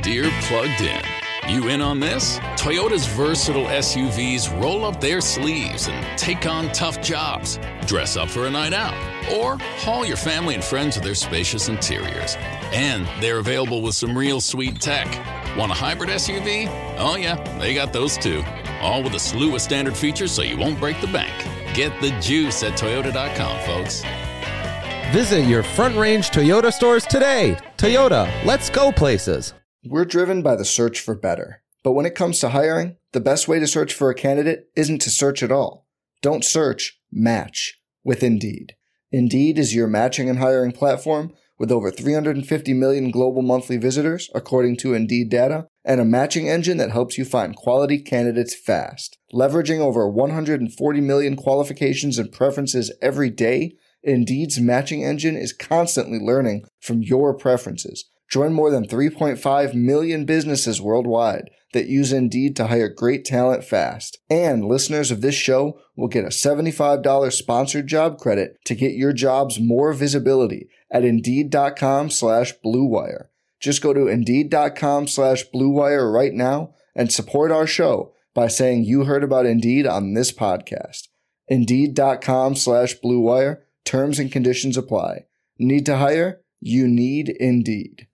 Deere plugged in. You in on this? Toyota's versatile SUVs roll up their sleeves and take on tough jobs. Dress up for a night out, or haul your family and friends with their spacious interiors. And they're available with some real sweet tech. Want a hybrid SUV? Oh yeah, they got those too. All with a slew of standard features so you won't break the bank. Get the juice at Toyota.com, folks. Visit your Front Range Toyota stores today. Toyota, let's go places. We're driven by the search for better. But when it comes to hiring, the best way to search for a candidate isn't to search at all. Don't search, match with Indeed. Indeed is your matching and hiring platform with over 350 million global monthly visitors, according to Indeed data, and a matching engine that helps you find quality candidates fast. Leveraging over 140 million qualifications and preferences every day, Indeed's matching engine is constantly learning from your preferences. Join more than 3.5 million businesses worldwide that use Indeed to hire great talent fast. And listeners of this show will get a $75 sponsored job credit to get your jobs more visibility at Indeed.com/Blue Wire. Just go to Indeed.com/Blue Wire right now and support our show by saying you heard about Indeed on this podcast. Indeed.com/Blue Wire. Terms and conditions apply. Need to hire? You need Indeed.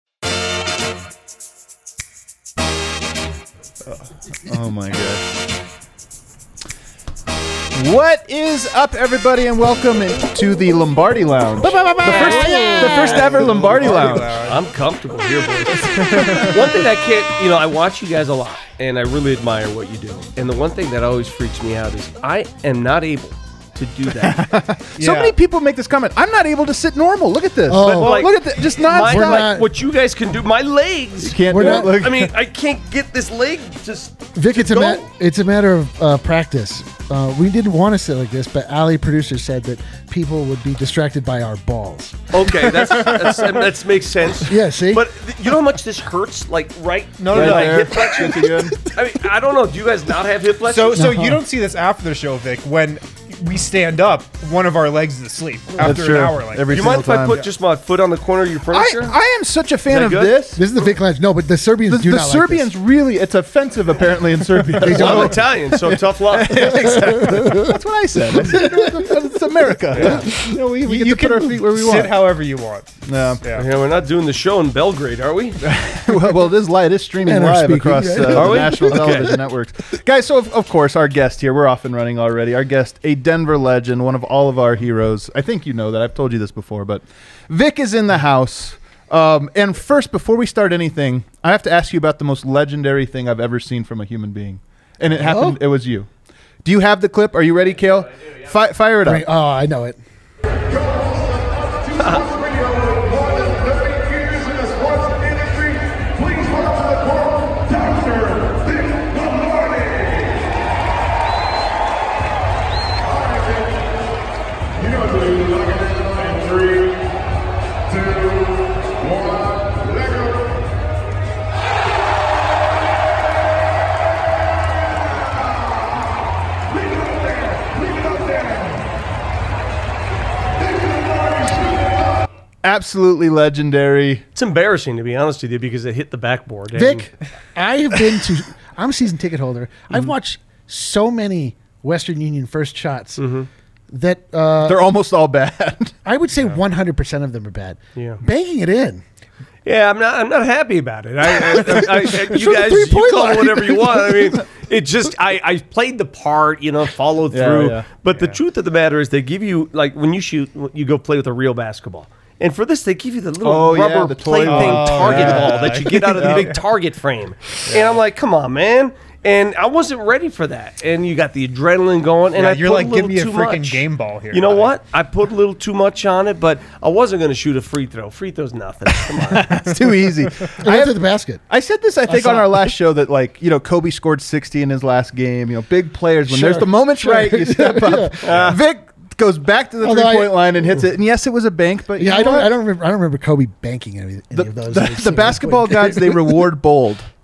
Oh my God. What is up, everybody, and welcome to the Lombardi Lounge. The first ever Lombardi Lounge. I'm comfortable here, boys. One thing I can't, I watch you guys a lot, and I really admire what you do. And the one thing that always freaks me out is I am not able to do that. So many people make this comment. I'm not able to sit normal. Look at this. Oh. But, look at this. Just not. What you guys can do. My legs. You can't do it. Look. I mean, I can't get this leg just. Vic, it's a matter of practice. We didn't want to sit like this, but Ali, producer, said that people would be distracted by our balls. Okay, that makes sense. Yeah, see? But you know how much this hurts? Like, right? No, hip flexion. I mean, I don't know. Do you guys not have hip flexion? So you don't see this after the show, Vic, when we stand up, one of our legs is asleep after an hour. Like, Every you mind if I time. put just my foot on the corner of your furniture? I am such a fan of good? this. This is the Vic Lounge. No, but the Serbians do The not Serbians like really, it's offensive apparently in Serbia. Well, I'm Italian, so tough luck. That's what I said. It's America. Yeah. We get to put our feet where we sit want. however you want. No. Yeah, we're not doing the show in Belgrade, are we? well, it is live. It is streaming And live speaking, across right? the Are we? national Okay. television networks. Guys, so of course, our guest here, we're off and running already. Our guest, a Denver legend, one of all of our heroes. I think you know that. I've told you this before, but Vic is in the house. And first, before we start anything, I have to ask you about the most legendary thing I've ever seen from a human being. And it happened, it was you. Do you have the clip? Are you ready, Kale? Fire it up. Oh, I know it. Absolutely legendary. It's embarrassing, to be honest with you, because it hit the backboard. Vic, I'm a season ticket holder. I've watched so many Western Union first shots that They're almost all bad. I would say 100% of them are bad. Yeah. Banking it in. Yeah, I'm not happy about it. You from the guys, three-point you call line. it whatever you want. I mean, it just I played the part, followed through. Yeah. But the truth of the matter is, they give you, like, when you shoot, you go play with a real basketball. And for this, they give you the little rubber the toy plaything ball. target ball that you get out of the big target frame. And I'm like, come on, man. And I wasn't ready for that. And you got the adrenaline going. And you're put like, a give little me a too freaking much. game ball here. You know buddy. what? I put a little too much on it, but I wasn't going to shoot a free throw. Free throw's nothing. Come on. It's too easy. I went to the basket. I said this, I think, saw on our it. last show that, like, Kobe scored 60 in his last game. Big players, when Sure. there's the moments Sure. right, you step up. Vic goes back to the Although three-point line and hits it. And yes, it was a bank, but I don't remember Kobe banking any of those. The basketball gods, they reward bold.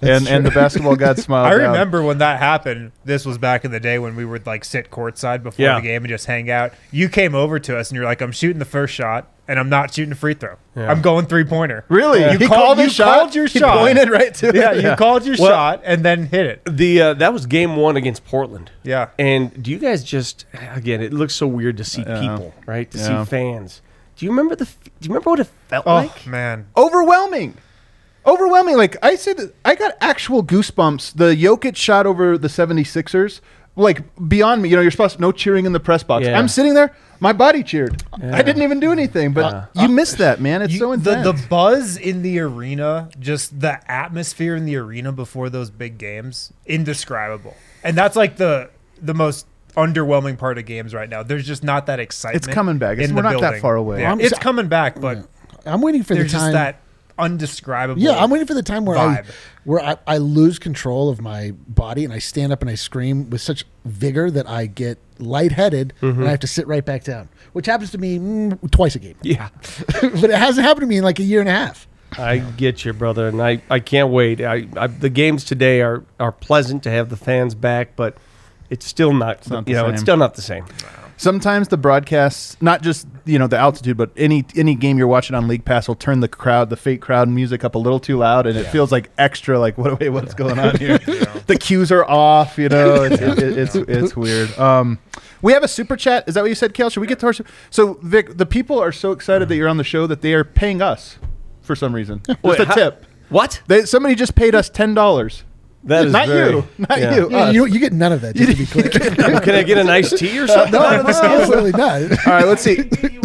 and the basketball god smiled. I down. remember when that happened. This was back in the day when we would like sit courtside before Yeah. the game and just hang out. You came over to us and you're like, "I'm shooting the first shot, and I'm not shooting a free throw. I'm going 3-pointer." Really? You He called his you shot? called your He shot. pointed right to it? Yeah, you called your Well- shot and then hit it. That was game 1 against Portland. Yeah. And do you guys just again? It looks so weird to see people, right? To see fans. Do you remember what it felt Oh like? man, Overwhelming. Like I said, I got actual goosebumps. The Jokic shot over the 76ers, like beyond me. You're supposed to no cheering in the press box. Yeah. I'm sitting there, my body cheered. I didn't even do anything, but you missed that, man. It's so intense. the buzz in the arena, just the atmosphere in the arena before those big games, indescribable. And that's like the most underwhelming part of games right now. There's just not that excitement. It's coming back. in We're the not that building. far away. Yeah, it's coming back, but I'm waiting for the there's just time. that undescribable. Yeah, I'm waiting for the time where vibe. I lose control of my body and I stand up and I scream with such vigor that I get lightheaded and I have to sit right back down, which happens to me twice a game. Yeah, But it hasn't happened to me in like a year and a half. I get you, brother, and I can't wait. The games today are pleasant to have the fans back, but it's still not. not the It's same. still not the same. Sometimes the broadcasts, not just the altitude, but any game you're watching on League Pass will turn the fake crowd music up a little too loud, and it feels like extra. Like what's going on here? The cues are off. It's weird. We have a super chat. Is that what you said, Kale? Should we get to our? So Vic, the people are so excited that you're on the show that they are paying us for some reason. Just a tip. What? Somebody just paid us $10. That is Not very, you. Not yeah. you. Yeah, us. you get none of that, just to be clear. Can I get an iced tea or something? No, absolutely not. All right, let's see.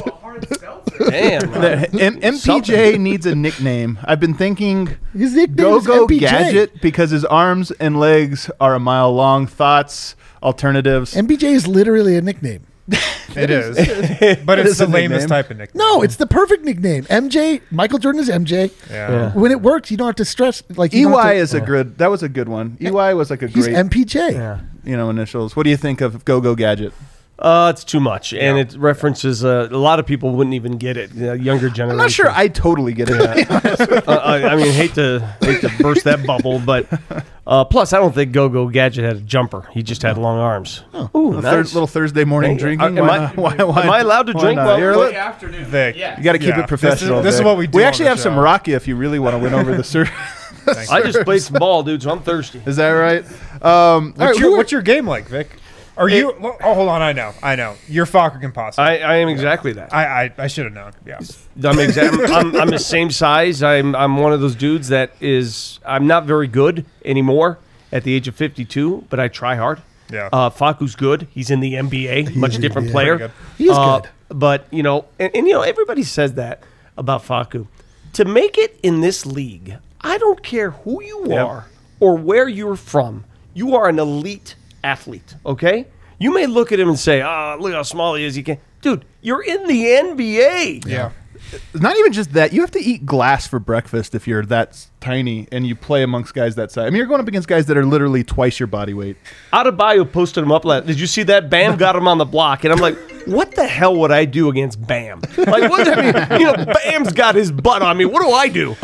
Damn. MPJ needs a nickname. I've been thinking His nickname Go is Go MPJ. Gadget because his arms and legs are a mile long. Thoughts, alternatives. MPJ is literally a nickname. It is, but it's is the a lamest nickname. type of nickname. No, it's the perfect nickname. MJ, Michael Jordan is MJ. Yeah. When it works, you don't have to stress. Like you don't have EY to- is a good. That was a good one. EY was like a He's great, MPJ. initials. What do you think of Go Go Gadget? It's too much, and it references a lot of people wouldn't even get it. Younger generation. I'm not sure I totally get it. I mean, hate to burst that bubble, but plus, I don't think Go Go Gadget had a jumper. He just had long arms. Ooh, A nice. little Thursday morning Hey, drinking. am Why I- not? Why am I allowed to why drink not? while- You're Late li- afternoon. Vic. You got to keep Yeah. it professional. This is Vic. what we do We on actually the have some show. Rocky if you really want to win over the surf. I just played some ball, dude, so I'm thirsty. Is that right? All right, What's your game like, Vic? Are you? Oh, hold on. I know. You're Fokker Impossible. I am exactly that. I should have known. Yeah. I'm the same size. I'm one of those dudes that is. I'm not very good anymore at the age of 52, but I try hard. Yeah. Faku's good. He's in the NBA. Much different player. Pretty He is good. But and everybody says that about Faku. To make it in this league, I don't care who you are or where you're from. You are an elite athlete. Okay. You may look at him and say, look how small he is. You can, dude. You're in the NBA. Yeah. Not even just that. You have to eat glass for breakfast if you're that tiny and you play amongst guys that size. I mean, you're going up against guys that are literally twice your body weight. Adebayo posted him up. Did you see that? Bam got him on the block, and I'm like, what the hell would I do against Bam? Like, what? I mean, Bam's got his butt on me. What do I do?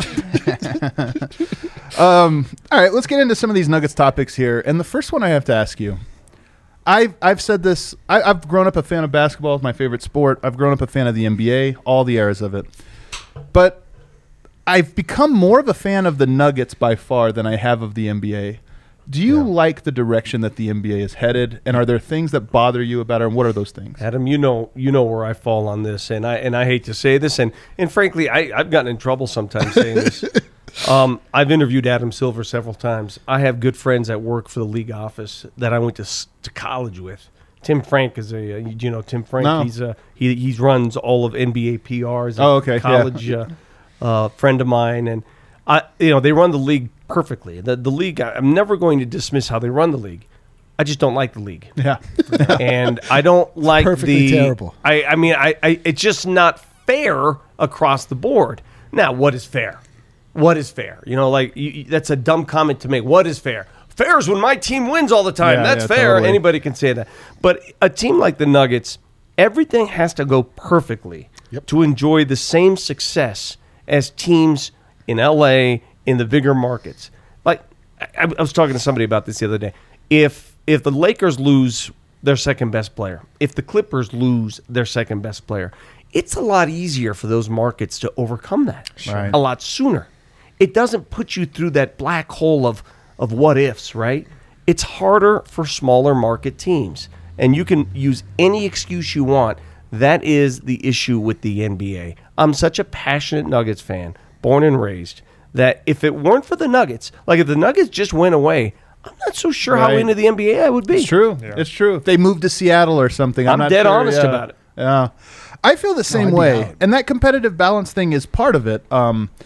All right, let's get into some of these Nuggets topics here. And the first one I have to ask you. I've said this. I've grown up a fan of basketball. It's my favorite sport. I've grown up a fan of the NBA, all the eras of it. But I've become more of a fan of the Nuggets by far than I have of the NBA. Do you like the direction that the NBA is headed? And are there things that bother you about it? And what are those things? Adam, you know where I fall on this, and I hate to say this, and frankly, I've gotten in trouble sometimes saying this. I've interviewed Adam Silver several times. I have good friends that work for the league office that I went to college with. Tim Frank is Tim Frank? No. He runs all of NBA PRs. Oh, okay, College friend of mine, and they run the league perfectly. The league, I'm never going to dismiss how they run the league. I just don't like the league. Yeah. And I don't like perfectly terrible. I mean, it's just not fair across the board. Now, what is fair? What is fair? That's a dumb comment to make. What is fair? Fair is when my team wins all the time. Yeah, That's yeah, fair. totally. Anybody can say that. But a team like the Nuggets, everything has to go perfectly to enjoy the same success as teams in LA in the bigger markets. Like, I was talking to somebody about this the other day. If the Lakers lose their second best player, if the Clippers lose their second best player, it's a lot easier for those markets to overcome that a lot sooner. It doesn't put you through that black hole of what ifs, right? It's harder for smaller market teams. And you can use any excuse you want. That is the issue with the NBA. I'm such a passionate Nuggets fan, born and raised, that if it weren't for the Nuggets, like if the Nuggets just went away, I'm not so sure how into the NBA I would be. It's true. Yeah. It's true. If they moved to Seattle or something, I'm not dead sure. honest about it. Yeah. I feel the same way. And that competitive balance thing is part of it.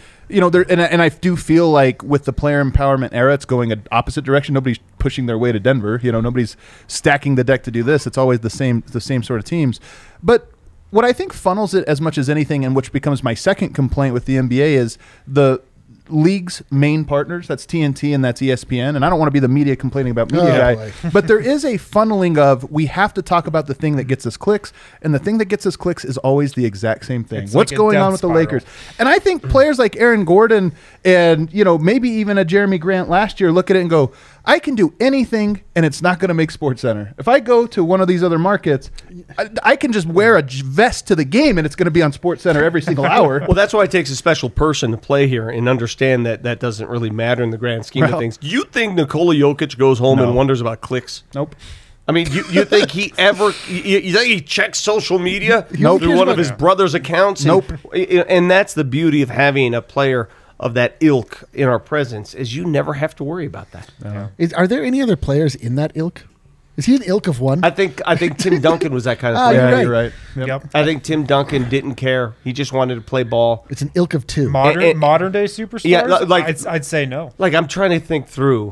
And I do feel like with the player empowerment era, it's going an opposite direction. Nobody's pushing their way to Denver. Nobody's stacking the deck to do this. It's always the same sort of teams. But what I think funnels it as much as anything, and which becomes my second complaint with the NBA, is the league's main partners. That's TNT and that's ESPN. And I don't want to be the media complaining about media guy, but there is a funneling of, we have to talk about the thing that gets us clicks, and the thing that gets us clicks is always the exact same thing. It's What's like going on with the Lakers? And I think players like Aaron Gordon and maybe even a Jeremy Grant last year look at it and go, I can do anything, and it's not going to make SportsCenter. If I go to one of these other markets, I can just wear a vest to the game, and it's going to be on SportsCenter every single hour. Well, that's why it takes a special person to play here and understand that that doesn't really matter in the grand scheme of things. Do you think Nikola Jokic goes home and wonders about clicks? Nope. I mean, you think he ever? You think he checks social media Nope. through one of his brother's accounts? Nope. And that's the beauty of having a player of that ilk in our presence, is you never have to worry about that. Are there any other players in that ilk? Is he an ilk of one? I think Tim Duncan was that kind of player. You're right. You're right. Yep. I think Tim Duncan didn't care. He just wanted to play ball. It's an ilk of two. Modern day superstars? Yeah, like- I'd say no. Like, I'm trying to think through.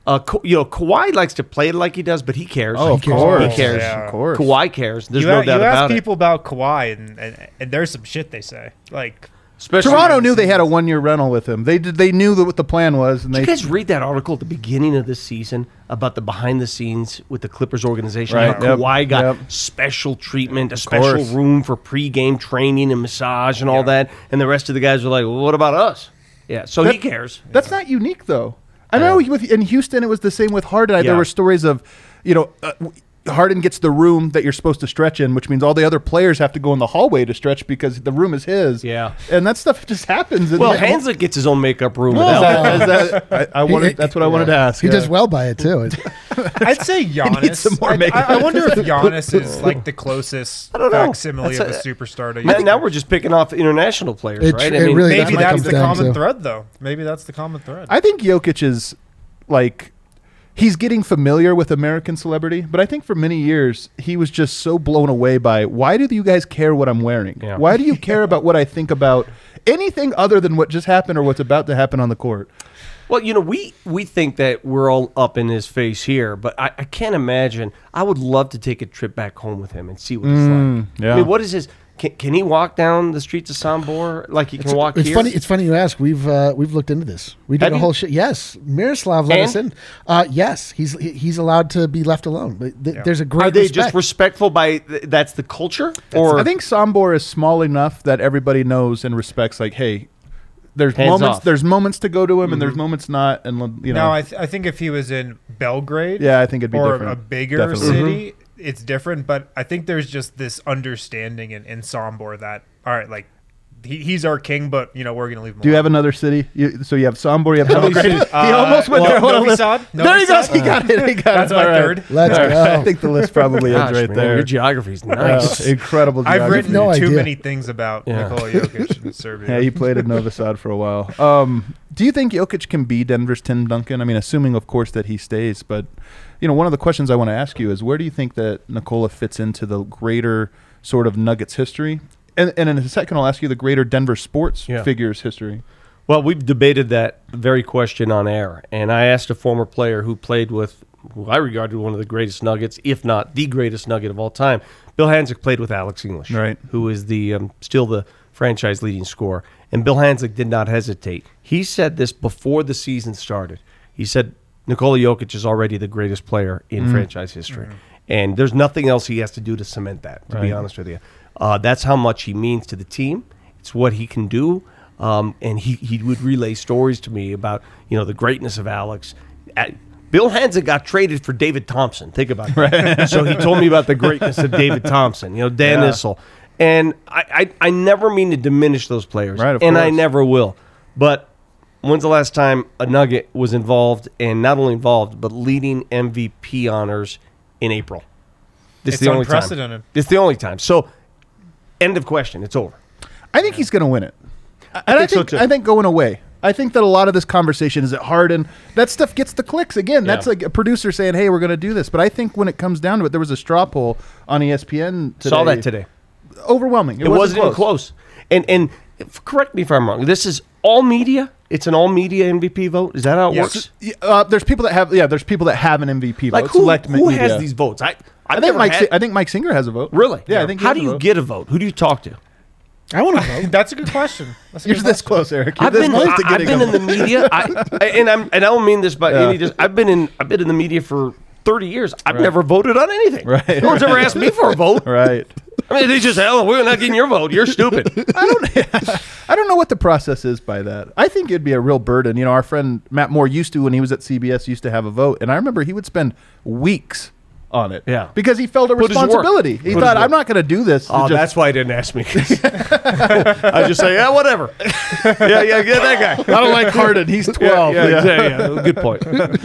Kawhi likes to play like he does, but he cares. Oh, of course. He cares. Yeah. Of course. Kawhi cares. There's You no doubt ask about it. people about Kawhi, and there's some shit they say. Like, Especially Toronto knew they had a 1-year rental with him. They knew what the plan was. And Did you guys read that article at the beginning of this season about the behind the scenes with the Clippers organization? Right. How Kawhi got Yep. special treatment, a special course. room for pregame training and massage and all that, and the rest of the guys were like, "Well, what about us?" Yeah, so he cares. That's not unique, though. I know in Houston it was the same with Harden. There were stories of, Harden gets the room that you're supposed to stretch in, which means all the other players have to go in the hallway to stretch because the room is his. Yeah. And that stuff just happens. Well, Hanslick gets his own makeup room. That's what I wanted to ask. He does well by it, too. I'd say Giannis. some more makeup. I wonder if Giannis is like the closest I don't know. facsimile of a That's superstar to Now we're just picking off international players, It- right? it really- maybe what it that's comes the down common to. thread, though. Maybe that's the common thread. I think Jokic is like, he's getting familiar with American celebrity, but I think for many years he was just so blown away by, why do you guys care what I'm wearing? Yeah. Why do you care about what I think about anything other than what just happened or what's about to happen on the court? Well, we think that we're all up in his face here, but I can't imagine. I would love to take a trip back home with him and see what it's like. yeah. I mean, what is his? Can he walk down the streets of Sombor like he can walk It's here? funny. It's funny you ask. We've looked into this. We did Have a you? whole shit. Yes, Miroslav let us in. And? Yes, he's allowed to be left alone. But there's a great. Are they respect. just respectful by that's the culture? Or I think Sombor is small enough that everybody knows and respects, like, hey, there's Hands moments off. there's moments to go to him and there's moments not, and No, I think if he was in Belgrade, Yeah, I think it'd be or different. a bigger Definitely. city, it's different. But I think there's just this understanding in Sombor that, all right, like he's our king, but we're gonna leave him. Do you alone. have another city? So you have Sombor, you have many Belgrade. cities? He almost went well, there. Hold on, Novi listen. Sad? There he Novi goes. Sad? He got it. He got That's it. my All right. third. Let's All right. go. I think the list probably Gosh, ends right man, there. your geography is nice. Incredible. I've geography. written No too idea. many things about Nikola Jokic in Serbia. Yeah, he played at Novi Sad for a while. Do you think Jokic can be Denver's Tim Duncan? I mean, assuming, of course, that he stays. But, one of the questions I want to ask you is, where do you think that Nikola fits into the greater sort of Nuggets history? And in a second, I'll ask you the greater Denver sports figures history. Well, we've debated that very question on air, and I asked a former player who played with who I regarded one of the greatest Nuggets, if not the greatest Nugget of all time. Bill Hansick played with Alex English, Right. who is the still the franchise leading scorer. And Bill Hansick did not hesitate. He said this before the season started. He said Nikola Jokic is already the greatest player in franchise history. And there's nothing else he has to do to cement that, to be honest with you. That's how much he means to the team. It's what he can do. And he would relay stories to me about, the greatness of Alex. Bill Hansen got traded for David Thompson. Think about that. So he told me about the greatness of David Thompson, Dan Issel. And I never mean to diminish those players. Right, of and I course. never will. But when's the last time a Nugget was involved, and not only involved, but leading MVP honors in April? This It's is the only unprecedented. time. It's the only time. So, end of question. It's over. I think he's going to win it. And think so, too. I think going away. I think that a lot of this conversation is at Harden. That stuff gets the clicks. Again, that's like a producer saying, hey, we're going to do this. But I think when it comes down to it, there was a straw poll on ESPN today. Saw that today. Overwhelming. It wasn't even close. And correct me if I'm wrong. This is all media. It's an all media MVP vote. Is that how it Yes. works? There's people that have there's people that have an MVP Like vote. who Select has media. these votes? I've I think never Mike. had. I think Mike Singer has a vote. Really? Yeah, I think. He How has do a you vote. get a vote? Who do you talk to? I want to vote. That's a good question. That's a You're good this question. close, Eric. You're I've this been, close to I've getting been a in the vote. media, and I don't mean this by Yeah. any. I've been in the media for 30 years. I've never voted on anything. Right. No one's ever asked me for a vote. Right. I mean, they just say, "Oh, we're not getting your vote. You're stupid." I don't know what the process is by that. I think it'd be a real burden. You know, our friend Matt Moore used to, when he was at CBS, used to have a vote, and I remember he would spend weeks on it. Yeah. because he felt a Put his work. responsibility. He Put thought, his I'm work. not going to do this. Oh, to just- that's why he didn't ask me. I just say, yeah, whatever. Yeah, get that guy. I don't like Harden. He's 12. Yeah. Good point.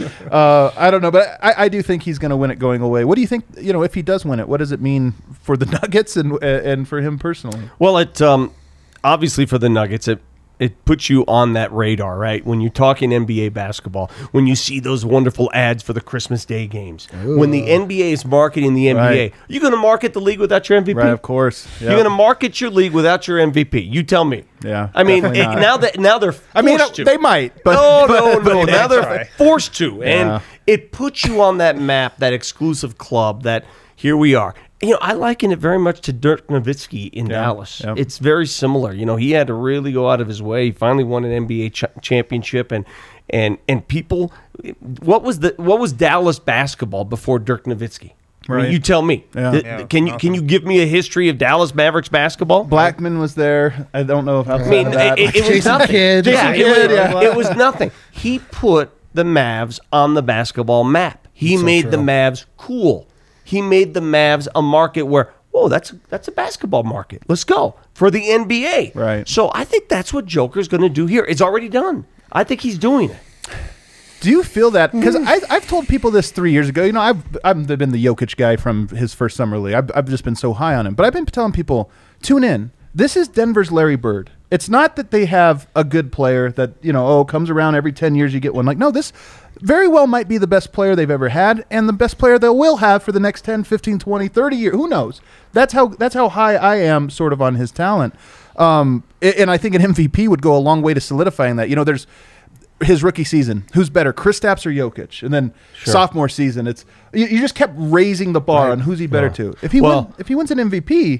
I don't know, but I do think he's going to win it going away. What do you think? You know, if he does win it, what does it mean for the Nuggets and for him personally? Well, it obviously for the Nuggets, it puts you on that radar, right? When you're talking NBA basketball, when you see those wonderful ads for the Christmas Day games, when the NBA is marketing the NBA, Right. you're going to market the league without your MVP? Right, of course. You're going to market your league without your MVP. You tell me. Yeah, I mean, definitely not. now they're forced I mean, to. they might, but No. Now they're try. forced to. Yeah. And it puts you on that map, that exclusive club that here we are. You know, I liken it very much to Dirk Nowitzki in Dallas. yeah. It's very similar. You know, he had to really go out of his way. He finally won an NBA championship, and people. What was Dallas basketball before Dirk Nowitzki? I mean, Right. you tell me. Yeah. Can you give me a history of Dallas Mavericks basketball? Blackman was there. I don't know if outside I mean, of that. it was Jason nothing. Kidd. Yeah, Jason it, Kidd, was, yeah. it was nothing. He put the Mavs on the basketball map. He made the Mavs cool. He made the Mavs a market where, whoa, that's a basketball market. Let's go for the NBA. Right. So I think that's what Joker's going to do here. It's already done. I think he's doing it. Do you feel that? Because I've told people this 3 years ago. You know, I've been the Jokic guy from his first summer league. I've just been so high on him. But I've been telling people, tune in. This is Denver's Larry Bird. It's not that they have a good player that, you know, comes around every 10 years you get one. Like, no, this very well might be the best player they've ever had and the best player they will have for the next 10, 15, 20, 30 years. Who knows? That's how high I am sort of on his talent. And I think an MVP would go a long way to solidifying that. You know, there's his rookie season. Who's better, Kristaps or Jokic? And then sophomore season, it's you just kept raising the bar on who's he better to. If he wins an MVP,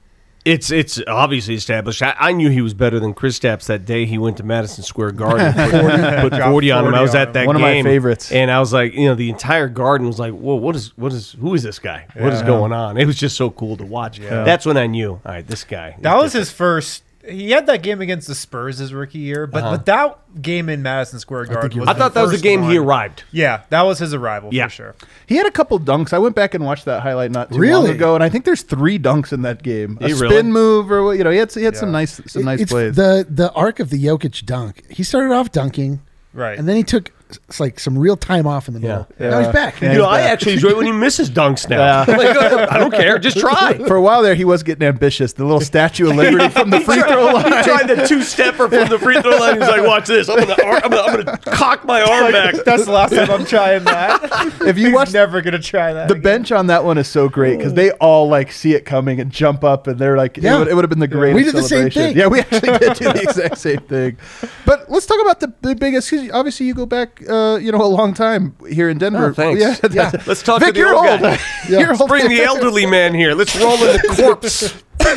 It's obviously established. I knew he was better than Kristaps that day he went to Madison Square Garden. Put 40 on him. I was at that One of my game. favorites. And I was like, you know, the entire garden was like, whoa, who is this guy? What is going on? It was just so cool to watch. That's when I knew, all right, this guy. That was his first. He had that game against the Spurs his rookie year, but that game in Madison Square Garden was I thought that was the first game he one. arrived. Yeah, that was his arrival Yeah. for sure. he had a couple dunks. I went back and watched that highlight not too long Really? ago, and I think there's 3 dunks in that game. A He spin really? move, or you know, he had some nice It's plays. the arc of the Jokic dunk. He started off dunking, Right. and then he took like some real time off in the middle. Yeah. Now he's back. Yeah. You know, I actually enjoy when he misses dunks now. Like, I don't care. Just try. For a while there, he was getting ambitious. The little Statue of Liberty from the free throw line. He tried the 2-stepper from the free throw line. He's like, watch this. I'm gonna cock my arm back. That's the last time I'm trying that. If you He's watch never gonna try that. the again. bench on that one is so great because they all like see it coming and jump up, and they're like, Yeah. it would have been the greatest. We did the same celebration. thing. Yeah, we actually did do the exact same thing. But let's talk about the biggest. 'Cause obviously, you go back, a long time here in Denver. Oh, thanks. Yeah, Let's talk Vic, to the you're old old. guy. You're old. Bring the elderly man here. Let's roll in the corpse.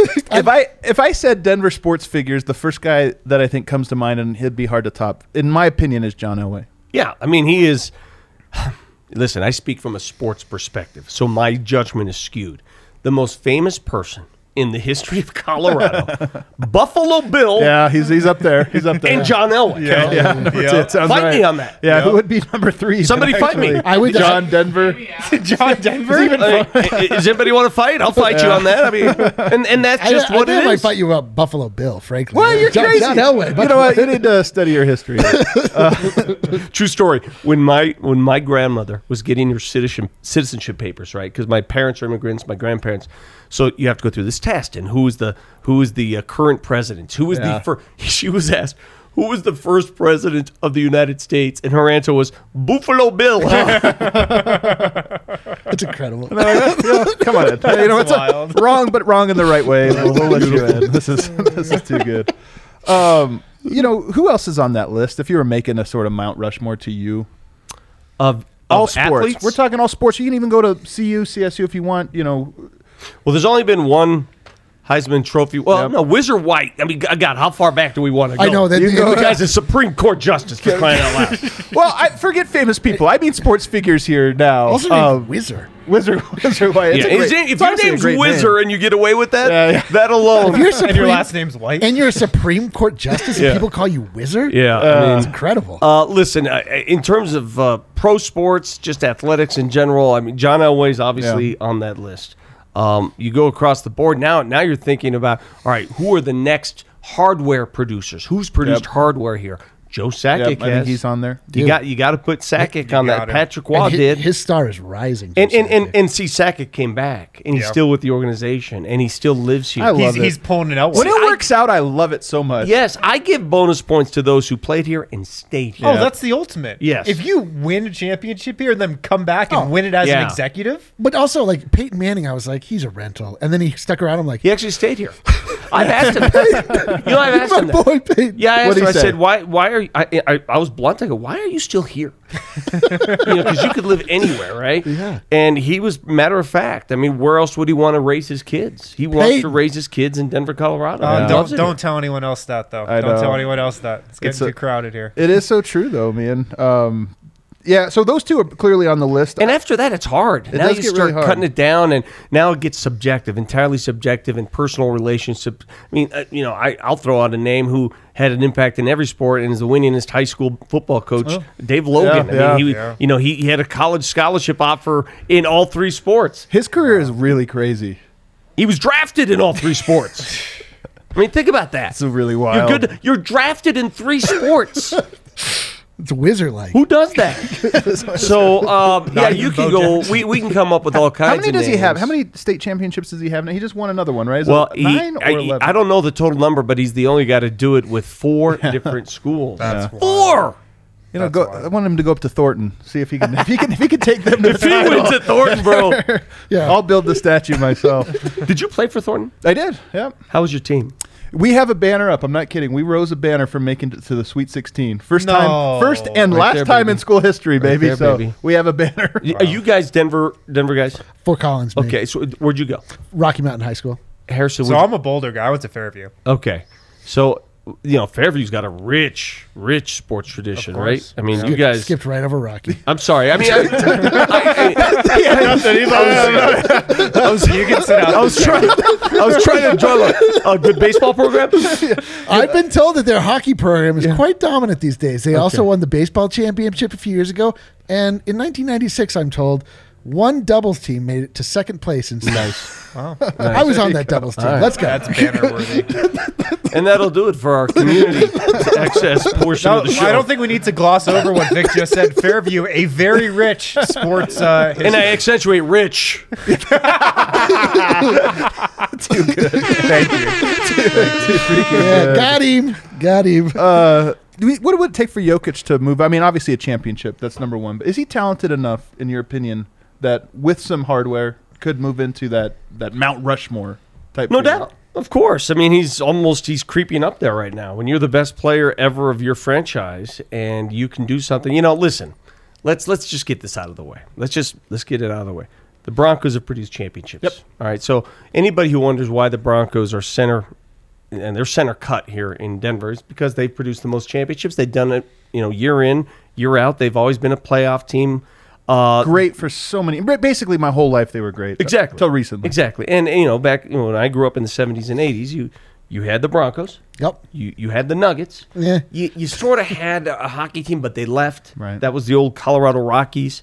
If I said Denver sports figures, the first guy that I think comes to mind, and he'd be hard to top, in my opinion, is John Elway. Yeah, I mean, he is. Listen, I speak from a sports perspective, so my judgment is skewed. The most famous person in the history of Colorado. Buffalo Bill Yeah, he's up there. He's up there. and John Elway. It sounds Fight right. me on that. Yeah, who would be number 3? Somebody fight me. I would. John Denver. John Denver. Does anybody want to fight? I'll fight you on that. I mean, and that's just what I it might is. fight you about Buffalo Bill, frankly. Well, you're John, crazy. John Elway. You know what? You need to study your history. True story. When my grandmother was getting her citizenship papers, right? Because my parents are immigrants, my grandparents. So you have to go through this test, and who is the current president? Who is the first? She was asked, who was the first president of the United States? And her answer was Buffalo Bill. It's incredible. Come on in. You know, it's wild. wrong, but wrong in the right way. We'll let you in. This is too good. You know, who else is on that list? If you were making a sort of Mount Rushmore to you, Of all sports. athletes? We're talking all sports. You can even go to CU, CSU if you want. You know, Well, there's only been one Heisman Trophy. Well, Yep. no, Whizzer White. I mean, God, how far back do we want to go? I know that. You guy's a Supreme Court justice for crying out loud. well, I forget famous people. I mean sports figures here now. Also named Whizzer. Whizzer White. It's Yeah, a if great, your name's great Whizzer and you get away with that, Yeah, yeah. that alone. If you're And Supreme, your last name's White. and you're a Supreme Court justice, Yeah. and people call you Whizzer. Yeah, I mean, It's incredible. listen, in terms of pro sports, just athletics in general, I mean, John Elway's obviously on that list. You go across the board now you're thinking about, all right, who are the next hardware producers? Who's produced hardware here? Joe Sakic Yep, I think he's on there. You got to put Sakic on that. got him. Patrick And Waugh did. his star is rising. And just like that. see, Sakic came back, and he's Yeah. still with the organization, and he still lives here. I love it. He's pulling it out. When it works out, I love it so much. Yes, I give bonus points to those who played here and stayed here. Oh, that's the ultimate. Yes. If you win a championship here and then come back and Oh. win it as Yeah. an executive, But also, like Peyton Manning, I was like, he's a rental, and then he stuck around. I'm like, He actually stayed here. I've asked him. I've asked him my that. boy Peyton. Yeah, I asked What'd him. he I say? said, "Why are you?" I was blunt. I go, "Why are you still here?" Because you could live anywhere, right? Yeah. And he was matter of fact. I mean, where else would he want to raise his kids? He wants Peyton. to raise his kids in Denver, Colorado. He loves it don't here. tell anyone else that though. I Don't know. tell anyone else that. It's getting It's a- too crowded here. It is so true, though, man. Yeah, so those two are clearly on the list. And after that, it's hard. Now does you get start really hard. cutting it down, and now it gets subjective, entirely subjective, and personal relationships. I mean, I'll throw out a name who had an impact in every sport and is the winningest high school football coach, Dave Logan. Yeah, I mean, yeah. he had a college scholarship offer in all three sports. His career is really crazy. He was drafted in all three sports. I mean, think about that. It's really wild. You're good. You're drafted in three sports. It's Whizzer like. Who does that? So, yeah, you even can Bo go. Jackson. We can come up with all kinds. How many of does he have? names. How many state championships does he have now? He just won another one, right? Is Well, it 9 or 11? I don't know the total number, but he's the only guy to do it with 4 different schools. That's wild. 4. You know, I want him to go up to Thornton, see if he can if he can take them to If he wins at Thornton, bro. Yeah. I'll build the statue myself. Did you play for Thornton? I did. Yep. How was your team? We have a banner up. I'm not kidding. We rose a banner from making it to the Sweet 16. First No. time, first and Right last there, time baby. in school history, baby. there, so baby. we have a banner. Are you guys Denver guys? Fort Collins. Man. Okay, so where'd you go? Rocky Mountain High School. Harrison. So I'm a Boulder guy. I went to Fairview. Okay, so Fairview's got a rich sports tradition, right? I mean, you guys. Skipped right over Rocky. I'm sorry. I mean, I You can sit out. I was trying to draw a good baseball program. I've been told that their hockey program is quite dominant these days. They also won the baseball championship a few years ago, and in 1996, I'm told, one doubles team made it to second place in state. Wow. I was on that doubles team. Let's go. That's banner worthy. And that'll do it for our community access portion No, of the show. I don't think we need to gloss over what Vic just said. Fairview, a very rich sports history. and I accentuate rich. Thank you. Yeah, got him. Got him. What would it take for Jokic to move? I mean, obviously a championship. That's number one. But is he talented enough, in your opinion, that with some hardware could move into that Mount Rushmore type? No figure? doubt. Of course. I mean, he's creeping up there right now. When you're the best player ever of your franchise and you can do something, listen, let's just get this out of the way. Let's get it out of the way. The Broncos have produced championships. Yep. All right. So anybody who wonders why the Broncos are center cut here in Denver is because they've produced the most championships. They've done it, year in, year out. They've always been a playoff team. Great for so many. Basically, my whole life they were great. Exactly. Till recently. Exactly. And back when I grew up in the 70s and 80s, you had the Broncos. Yep. You had the Nuggets. Yeah. You sort of had a hockey team, but they left. Right. That was the old Colorado Rockies.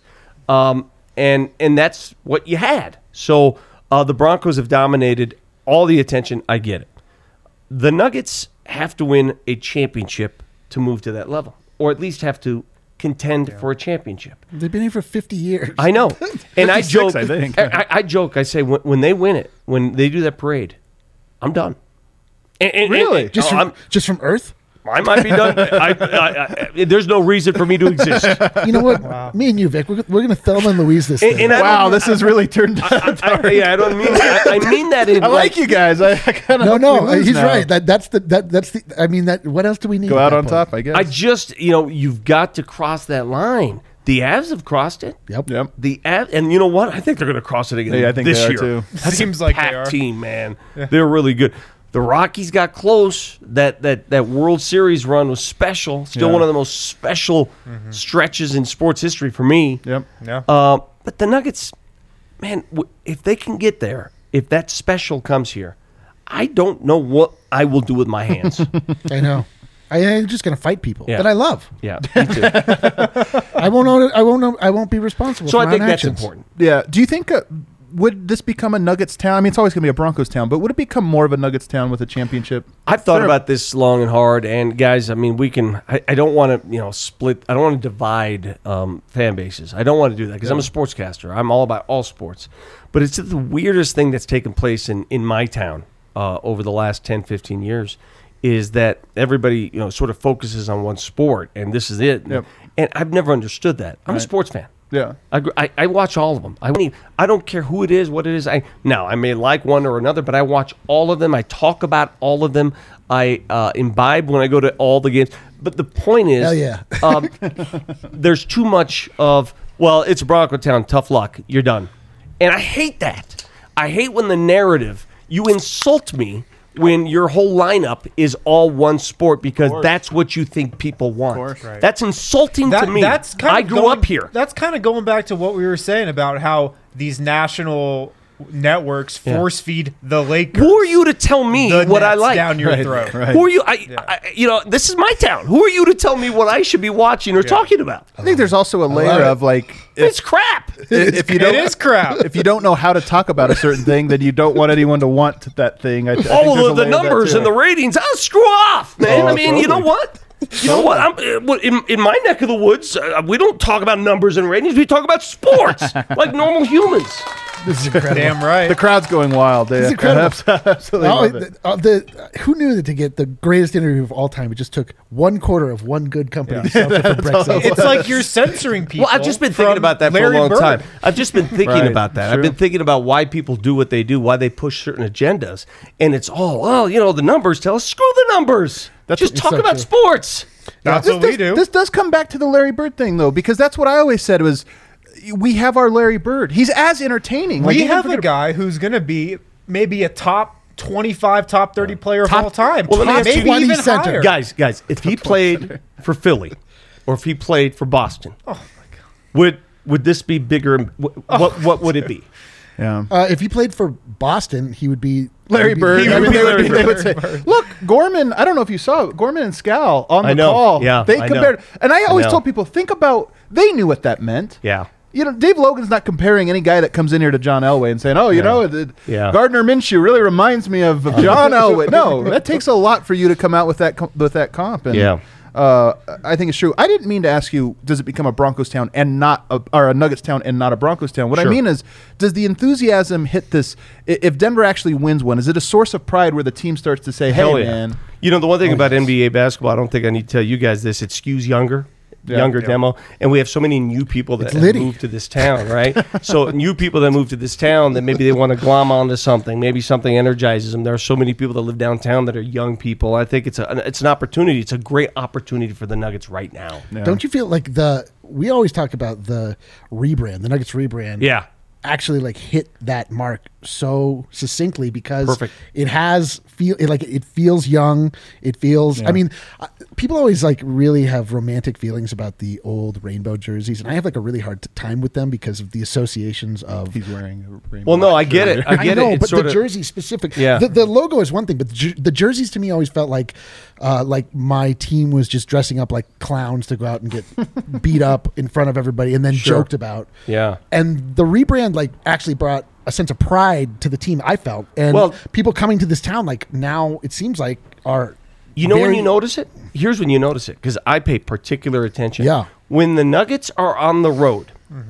And that's what you had. So the Broncos have dominated all the attention. I get it. The Nuggets have to win a championship to move to that level, or at least have to contend for a championship. They've been here for 50 years. I know. And I 56, joke. I think. I joke. I say when they win it, when they do that parade, I'm done. Really? Just from Earth? I might be done. There's no reason for me to exist. You know what? Me and you, Vic, we're going to Thelma and Louise this thing. And I Wow, don't- this has really turned. I don't mean. I mean that in. I like you guys. I kind of No, he's right. That's the. I mean, what else do we need? Go at out that on point? top, I guess. I just you've got to cross that line. The Avs have crossed it. Yep. The Avs, and you know what? I think they're going to cross it again. Yeah, I think this they are year. too. That's Seems a like they packed are. team, man. They're really good. The Rockies got close. That World Series run was special. Still Yeah. one of the most special stretches in sports history for me. Yep. Yeah. But the Nuggets, man, if they can get there, if that special comes here, I don't know what I will do with my hands. I know. I'm just going to fight people Yeah. that I love. Yeah, me too. I won't be responsible. So for I think my that's actions. important. Yeah. Do you think would this become a Nuggets town? I mean, it's always going to be a Broncos town, but would it become more of a Nuggets town with a championship? I've thought about this long and hard, and guys, I mean, we can. I don't want to, split. I don't want to divide fan bases. I don't want to do that because I'm a sportscaster. I'm all about all sports. But it's the weirdest thing that's taken place in my town over the last 10, 15 years is that everybody, sort of focuses on one sport, and this is it. Yep. And I've never understood that. I'm a Right. sports fan. Yeah. I watch all of them. I don't care who it is, what it is. I may like one or another, but I watch all of them. I talk about all of them. I imbibe when I go to all the games. But the point is, Hell yeah. there's too much of, well, it's Bronco Town, tough luck, you're done. And I hate that. I hate when the narrative, you insult me when your whole lineup is all one sport because that's what you think people want. course. Right. That's insulting to me. That's kind of I grew up here. That's kind of going back to what we were saying about how these national networks force feed the Lakers. Who are you to tell me the what I Nets like? down your throat? Right. Who are you? This is my town. Who are you to tell me what I should be watching or talking about? I think there's also a layer of like It's crap. if you It don't is crap. if you don't know how to talk about a certain thing, then you don't want anyone to want that thing. I think there's a Oh, the layer of that numbers too. and the ratings. Oh, screw off, man. Oh, I mean, you know totally. what? You know what? In my neck of the woods, we don't talk about numbers and ratings. We talk about sports like normal humans. This is incredible. Damn right. The crowd's going wild. They It's incredible. absolutely love it. Who knew that to get the greatest interview of all time, it just took 1/4 of one good company to sell it for Brexit. It's like you're censoring people. Well, I've just been thinking from about that for Larry a long Bird. time. I've just been thinking Right, about that. I've true. been thinking about why people do what they do, why they push certain agendas, and it's all, well, the numbers tell us. Screw the numbers. Just talk so about true. sports. That's what we do. This does come back to the Larry Bird thing, though, because that's what I always said was we have our Larry Bird. He's as entertaining. We even have forget a guy who's going to be maybe a top 25, top 30 player Top- of all time. Well, let me ask you- maybe 20 even center. higher. Guys, if he played for Philly or if he played for Boston, would this be bigger? What would it be? Yeah. If he played for Boston, he would be Larry Bird. he I would mean, be they Larry would say, Bird. look, Gorman, I don't know if you saw it, Gorman and Scal on I the know. call. Yeah, They I know. compared. And I always know. told people, think about, they knew what that meant. Yeah. Dave Logan's not comparing any guy that comes in here to John Elway and saying, Yeah. Gardner Minshew really reminds me of John Elway. No, that takes a lot for you to come out with that comp. And, Yeah. I think it's true. I didn't mean to ask you, does it become a Broncos town and not or a Nuggets town and not a Broncos town? What I Sure. mean is, does the enthusiasm hit this? If Denver actually wins one, is it a source of pride where the team starts to say, "Hey, Hell yeah. man"? The one thing about NBA basketball, I don't think I need to tell you guys this. It skews younger demo, and we have so many new people that have litty. moved to this town, right? So new people that move to this town that maybe they want to glom onto something, maybe something energizes them. There are so many people that live downtown that are young people. I think it's an opportunity. It's a great opportunity for the Nuggets right now. Don't you feel like we always talk about the rebrand, the Nuggets rebrand? Yeah. actually like hit that mark so succinctly because Perfect. it feels young. It feels. I mean, people always like really have romantic feelings about the old rainbow jerseys, and I have like a really hard time with them because of the associations of. He's wearing a rainbow. Well, no, I get it. I get know, it. It's but sort the of- jersey specific. Yeah. The logo is one thing, but the jerseys to me always felt like my team was just dressing up like clowns to go out and get beat up in front of everybody and then joked about. Yeah. And the rebrand like actually brought a sense of pride to the team, I felt. And Well- people coming to this town like now it seems like are You know when very- you notice it? Here's when you notice it, because I pay particular attention. Yeah. When the Nuggets are on the road,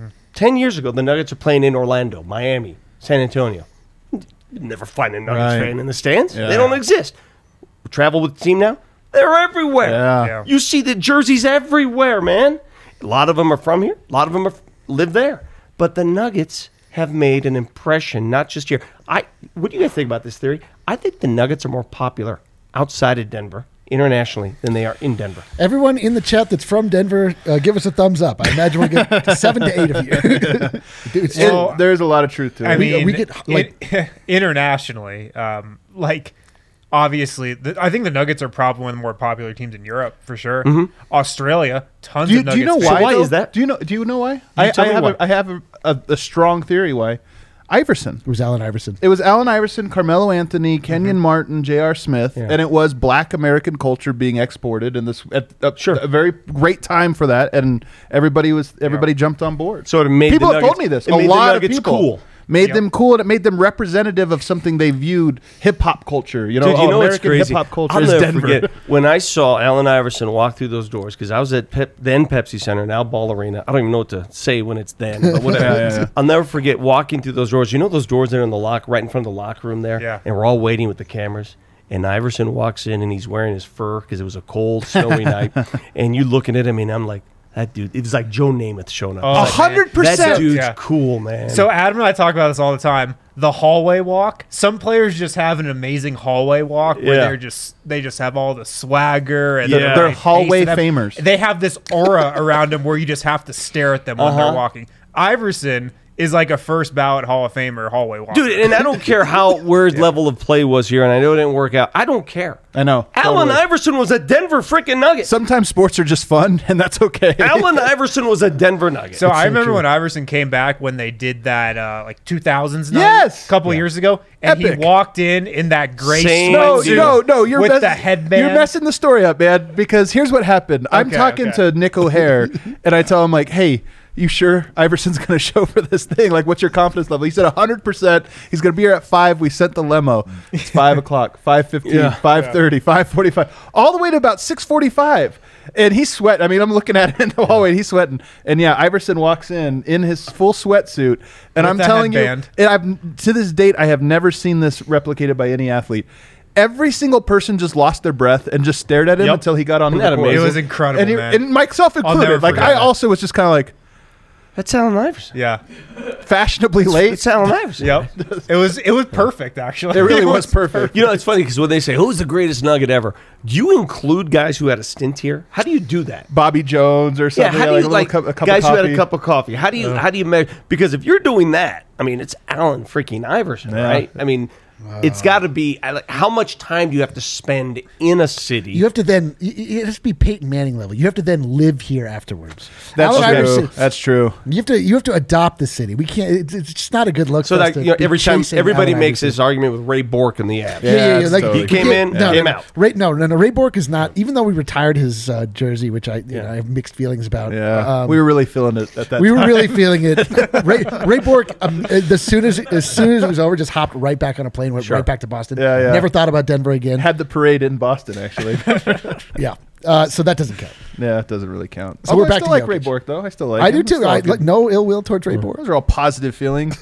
10 years ago, the Nuggets are playing in Orlando, Miami, San Antonio. You'd never find a Nuggets Right. fan in the stands. Yeah. They don't exist. Travel with the team now? They're everywhere. Yeah. Yeah. You see the jerseys everywhere, man. A lot of them are from here. A lot of them live there. But the Nuggets have made an impression, not just here. What do you guys think about this theory? I think the Nuggets are more popular outside of Denver, internationally, than they are in Denver. everyone in the chat that's from Denver, give us a thumbs up. I imagine we'll get 7 to 8 of you. Dude, it's Well, There's a lot of truth to it. I mean, we get, like- internationally, like obviously, I think the Nuggets are probably one of the more popular teams in Europe for sure. Australia, tons do you, of Nuggets. do you know fans. why? why though? is that? Do you know why? tell me why. I have a strong theory why. Iverson. it was Allen Iverson. It was Allen Iverson, Carmelo Anthony, Kenyon Martin, J.R. Smith, Yeah. and it was Black American culture being exported, and this at a very great time for that, and everybody jumped on board. So it made people the have Nuggets- told me this. it A made the lot of Nuggets people cool. made them cool, and it made them representative of something they viewed hip hop culture. You know, Dude, you know what's American crazy? hip hop culture I'll is never Denver. forget when I saw Allen Iverson walk through those doors, because I was at then Pepsi Center, now Ball Arena. I don't even know what to say when it's then, but whatever. Yeah. I'll never forget walking through those doors. You know those doors there in the right in front of the locker room there? Yeah. And we're all waiting with the cameras. And Iverson walks in and he's wearing his fur because it was a cold, snowy night. And you looking at him and I'm like, that dude, it was like Joe Namath showing up. Oh, I was like, 100%. That dude's Yeah. cool, man. So Adam and I talk about this all the time. The hallway walk. Some players just have an amazing hallway walk where Yeah. they just have all the swagger and Yeah. They're they hallway pace it up. famers. They have this aura around them where you just have to stare at them when they're walking. Iverson is like a first ballot Hall of Famer hallway walker. Dude, and I don't care where his level of play was here, and I know it didn't work out. I don't care. I know. Allen Totally. Iverson was a Denver freaking Nugget. Sometimes sports are just fun, and that's okay. Allen Iverson was a Denver Nugget. So I remember when Iverson came back when they did that like 2000s night Yes! a couple years ago, and Epic. he walked in that gray Same sweatsuit No, you're with the headband. You're messing the story up, man. Because here's what happened. I'm Okay, talking okay. to Nick O'Hare, and I tell him like, "Hey, you sure Iverson's going to show for this thing? Like, what's your confidence level?" He said 100%. He's going to be here at 5. We sent the lemo. It's 5 o'clock, 5:15, Yeah. 5:30, 5:45, all the way to about 6:45. And he's sweating. I mean, I'm looking at it in the hallway, and he's sweating. And yeah, Iverson walks in his full sweatsuit, and With I'm the telling headband. you, and to this date, I have never seen this replicated by any athlete. Every single person just lost their breath and just stared at him Yep. until he got on Isn't the that court. amazing? It was incredible, and, man. and myself never included. Like forget I that. also was just kind of like That's Allen Iverson. Yeah. fashionably late. It's Allen Iverson. Yep. It was perfect actually. It really was perfect. You know, it's funny because when they say, who's the greatest Nugget ever? Do you include guys who had a stint here? How do you do that? Bobby Jones or Yeah, something. how do you, a like, little cup guys of who had a coffee. cup of coffee? How do you measure? Because if you're doing that, I mean, it's Allen freaking Iverson, Yeah. right? I mean, it's got to be, how much time do you have to spend in a city? You have to then. It has to be Peyton Manning level. You have to then live here afterwards. That's Allen true. Iverson- That's true. You have to adopt the city. We can't. It's just not a good look. so for us that, to you know, be every time chasing everybody Allen makes Iverson. this argument with Ray Bork in the app. Yeah. that's Like totally He came in, came out. Ray, no. Ray Bork is not. Even though we retired his jersey, which I have mixed feelings about. Yeah, we were really feeling it at that We time. were really feeling it. Ray Bork, as soon as it was over, just hopped right back on a plane, went right back to Boston. Yeah. Never thought about Denver again. Had the parade in Boston, actually. Yeah. So that doesn't count. Yeah, it doesn't really count. So we're back I still to like Jokic. Ray Bork, though. I still like I him. do It's too. still I good. like no ill will towards Ray Bork. Those are all positive feelings.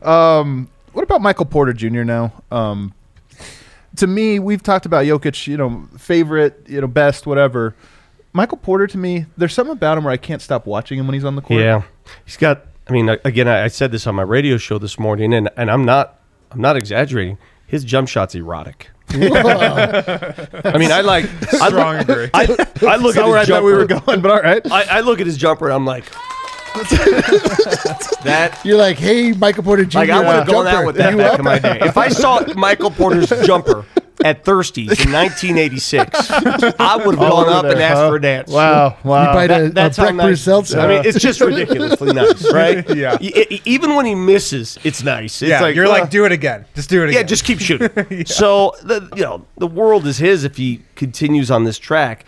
What about Michael Porter Jr. now? To me, we've talked about Jokic, favorite, best, whatever. Michael Porter, to me, there's something about him where I can't stop watching him when he's on the court. Yeah, he's got. I mean, again, I said this on my radio show this morning, and I'm not exaggerating. His jump shot's erotic. I mean, I Strong agree. I look That's not at where I his thought we were jumper. going, but all right. I look at his jumper and I'm like, That You're like, hey, Michael Porter Jr. like I would have gone out with that You back up? in my day. If I saw Michael Porter's jumper at Thirsties in 1986, I would have gone up and asked for a dance. Wow. You bite a That's how Breck nice. Bruce seltzer. I mean, it's just ridiculously nice, right? Yeah. Even when he misses, it's nice. It's Yeah, like, you're well, like, do it again. Just do it yeah, again. just keep shooting. So the world is his if he continues on this track.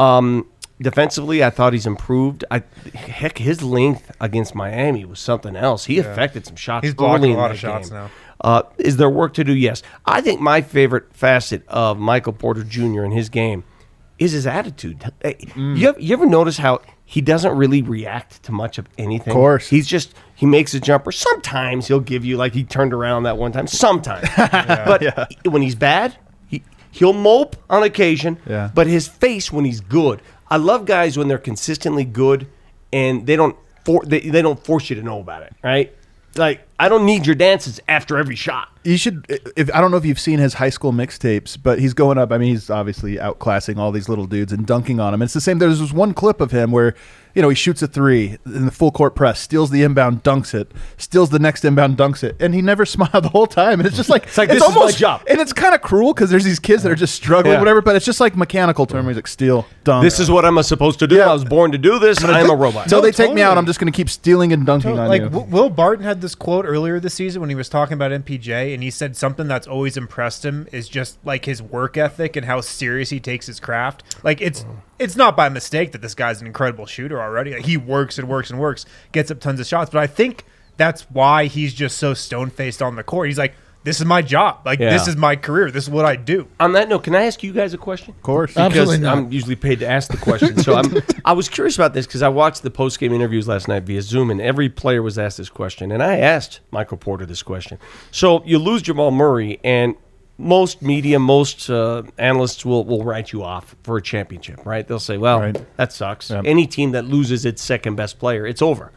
Defensively, I thought he's improved. Heck, his length against Miami was something else. He affected some shots. He's blocking early a in lot that of shots game. now. Is there work to do? Yes. I think my favorite facet of Michael Porter Jr. in his game is his attitude. Hey, you ever notice how he doesn't really react to much of anything? Of course. He makes a jumper. Sometimes he'll give you, like he turned around that one time. Sometimes. But when he's bad, he'll mope on occasion. Yeah. But his face when he's good. I love guys when they're consistently good and they don't force you to know about it, right? Like, I don't need your dances after every shot. You should. I don't know if you've seen his high school mixtapes, but he's going up. I mean, he's obviously outclassing all these little dudes and dunking on them. It's the same. There's this one clip of him where, he shoots a three in the full court press, steals the inbound, dunks it, steals the next inbound, dunks it, and he never smiled the whole time. And it's just like It's like, this is my job. And it's kind of cruel because there's these kids that are just struggling, whatever. But it's just like mechanical term. He's like, steal, dunk. This is what I'm supposed to do. Yeah. I was born to do this. I'm a robot. Until they take me totally. out, I'm just going to keep stealing and dunking on Like you. Will Barton had this quote earlier this season when he was talking about MPJ, and he said something that's always impressed him is just like his work ethic and how serious he takes his craft. Like it's not by mistake that this guy's an incredible shooter already. Like, he works and works and works, gets up tons of shots. But I think that's why he's just so stone-faced on the court. He's like, this is my job. Like, this is my career. This is what I do. On that note, can I ask you guys a question? Of course. Absolutely Because not. I'm usually paid to ask the question. So I was curious about this because I watched the post-game interviews last night via Zoom, and every player was asked this question. And I asked Michael Porter this question. So you lose Jamal Murray, and most media, most analysts will write you off for a championship, right? They'll say, well, Right. that sucks. Yep. Any team that loses its second-best player, it's over.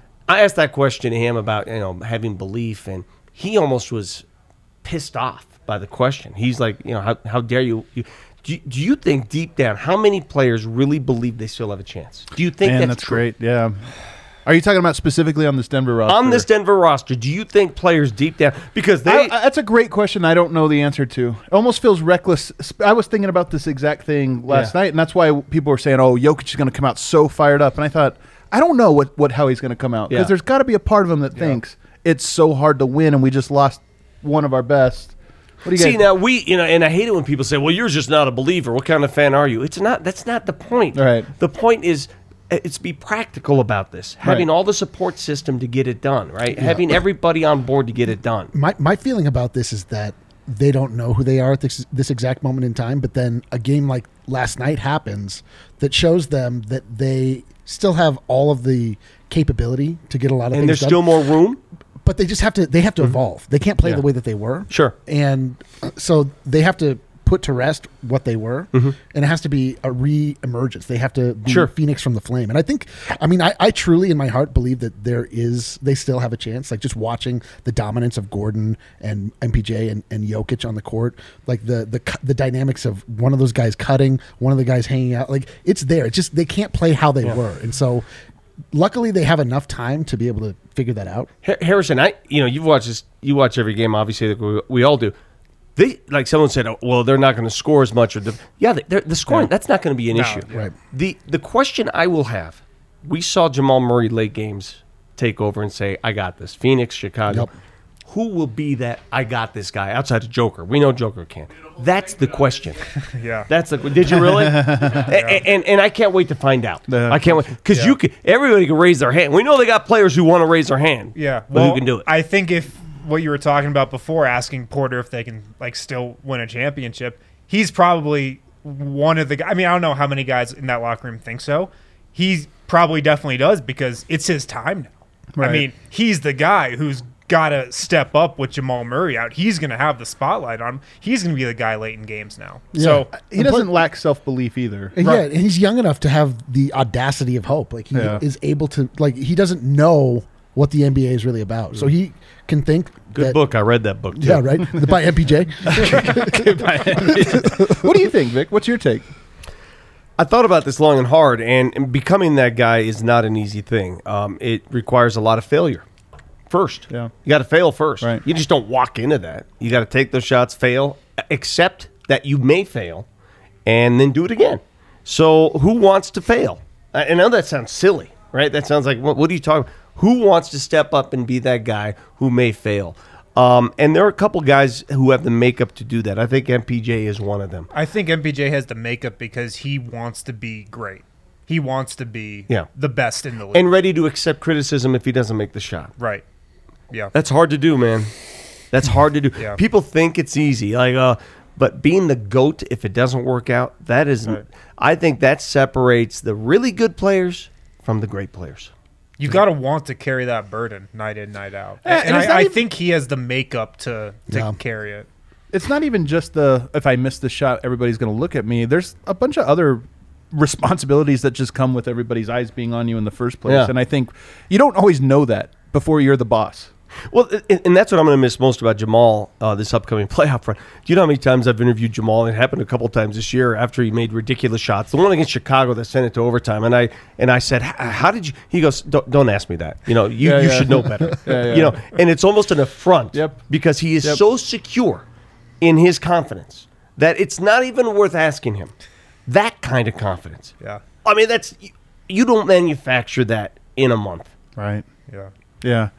I asked that question to him about having belief, and he almost was pissed off by the question. He's like, how dare you? Do you think deep down how many players really believe they still have a chance? Do you think Man, that's that's true? great. Yeah. Are you talking about specifically on this Denver roster? On this Denver roster, do you think players deep down because they that's a great question. I don't know the answer to. It almost feels reckless. I was thinking about this exact thing last night, and that's why people were saying, "Oh, Jokic is going to come out so fired up." And I thought, I don't know how he's going to come out because there's got to be a part of him that thinks it's so hard to win, and we just lost one of our best. What do you see guys? now and I hate it when people say, "Well, you're just not a believer." What kind of fan are you? It's not. That's not the point. Right. The point is. It's be practical about this. Having all the support system to get it done, right? Yeah. Having everybody on board to get it done. My feeling about this is that they don't know who they are at this exact moment in time, but then a game like last night happens that shows them that they still have all of the capability to get a lot of things And there's done. still more room. But they just have to evolve. They can't play the way that they were. Sure. And so they have to put to rest what they were, and it has to be a re-emergence. They have to be Phoenix from the flame. And I truly in my heart believe that they still have a chance. Like, just watching the dominance of Gordon and MPJ and Jokic on the court, like the dynamics of one of those guys cutting, one of the guys hanging out, like, it's there. It's just they can't play how they were. And so luckily they have enough time to be able to figure that out. Harrison, you've watched this. You watch every game, obviously, like we all do. They, like someone said, well, they're not going to score as much. The scoring, that's not going to be an issue. Right. The question I will have, we saw Jamal Murray late games take over and say, I got this. Phoenix, Chicago. Yep. Who will be that I got this guy outside of Joker? We know Joker can. That's the question. Yeah. Did you really? And I can't wait to find out. I can't wait. Because everybody can raise their hand. We know they got players who want to raise their hand. Yeah. But who can do it? I think if what you were talking about before, asking Porter if they can still win a championship, he's probably one of the guys. I mean, I don't know how many guys in that locker room think so. He probably definitely does because it's his time now. Right. I mean, he's the guy who's got to step up with Jamal Murray out. He's going to have the spotlight on him. He's going to be the guy late in games now. Yeah. So He doesn't lack self-belief either. And and he's young enough to have the audacity of hope. Like, he is able to, like, he doesn't know what the NBA is really about. So he can think. Good book. I read that book, too. Yeah, right? By MPJ. What do you think, Vic? What's your take? I thought about this long and hard, and becoming that guy is not an easy thing. It requires a lot of failure first. Yeah. You got to fail first. Right. You just don't walk into that. You got to take those shots, fail, accept that you may fail, and then do it again. So who wants to fail? I know that sounds silly, right? That sounds like, what are you talking about? Who wants to step up and be that guy who may fail? And there are a couple guys who have the makeup to do that. I think MPJ is one of them. I think MPJ has the makeup because he wants to be great. He wants to be the best in the league. And ready to accept criticism if he doesn't make the shot. Right. Yeah. That's hard to do, man. That's hard to do. Yeah. People think it's easy. But being the GOAT, if it doesn't work out, that isn't. Right. I think that separates the really good players from the great players. You got to want to carry that burden night in, night out. And And it's not I even- think he has the makeup to carry it. It's not even just if I miss the shot, everybody's going to look at me. There's a bunch of other responsibilities that just come with everybody's eyes being on you in the first place. Yeah. And I think you don't always know that before you're the boss. Well, and that's what I'm going to miss most about Jamal this upcoming playoff run. Do you know how many times I've interviewed Jamal? It happened a couple of times this year after he made ridiculous shots. The one against Chicago that sent it to overtime, and I said, "How did you?" He goes, "Don't ask me that. You should know better." And it's almost an affront because he is so secure in his confidence that it's not even worth asking him. That kind of confidence. Yeah. I mean, you don't manufacture that in a month. Right. Yeah. Yeah.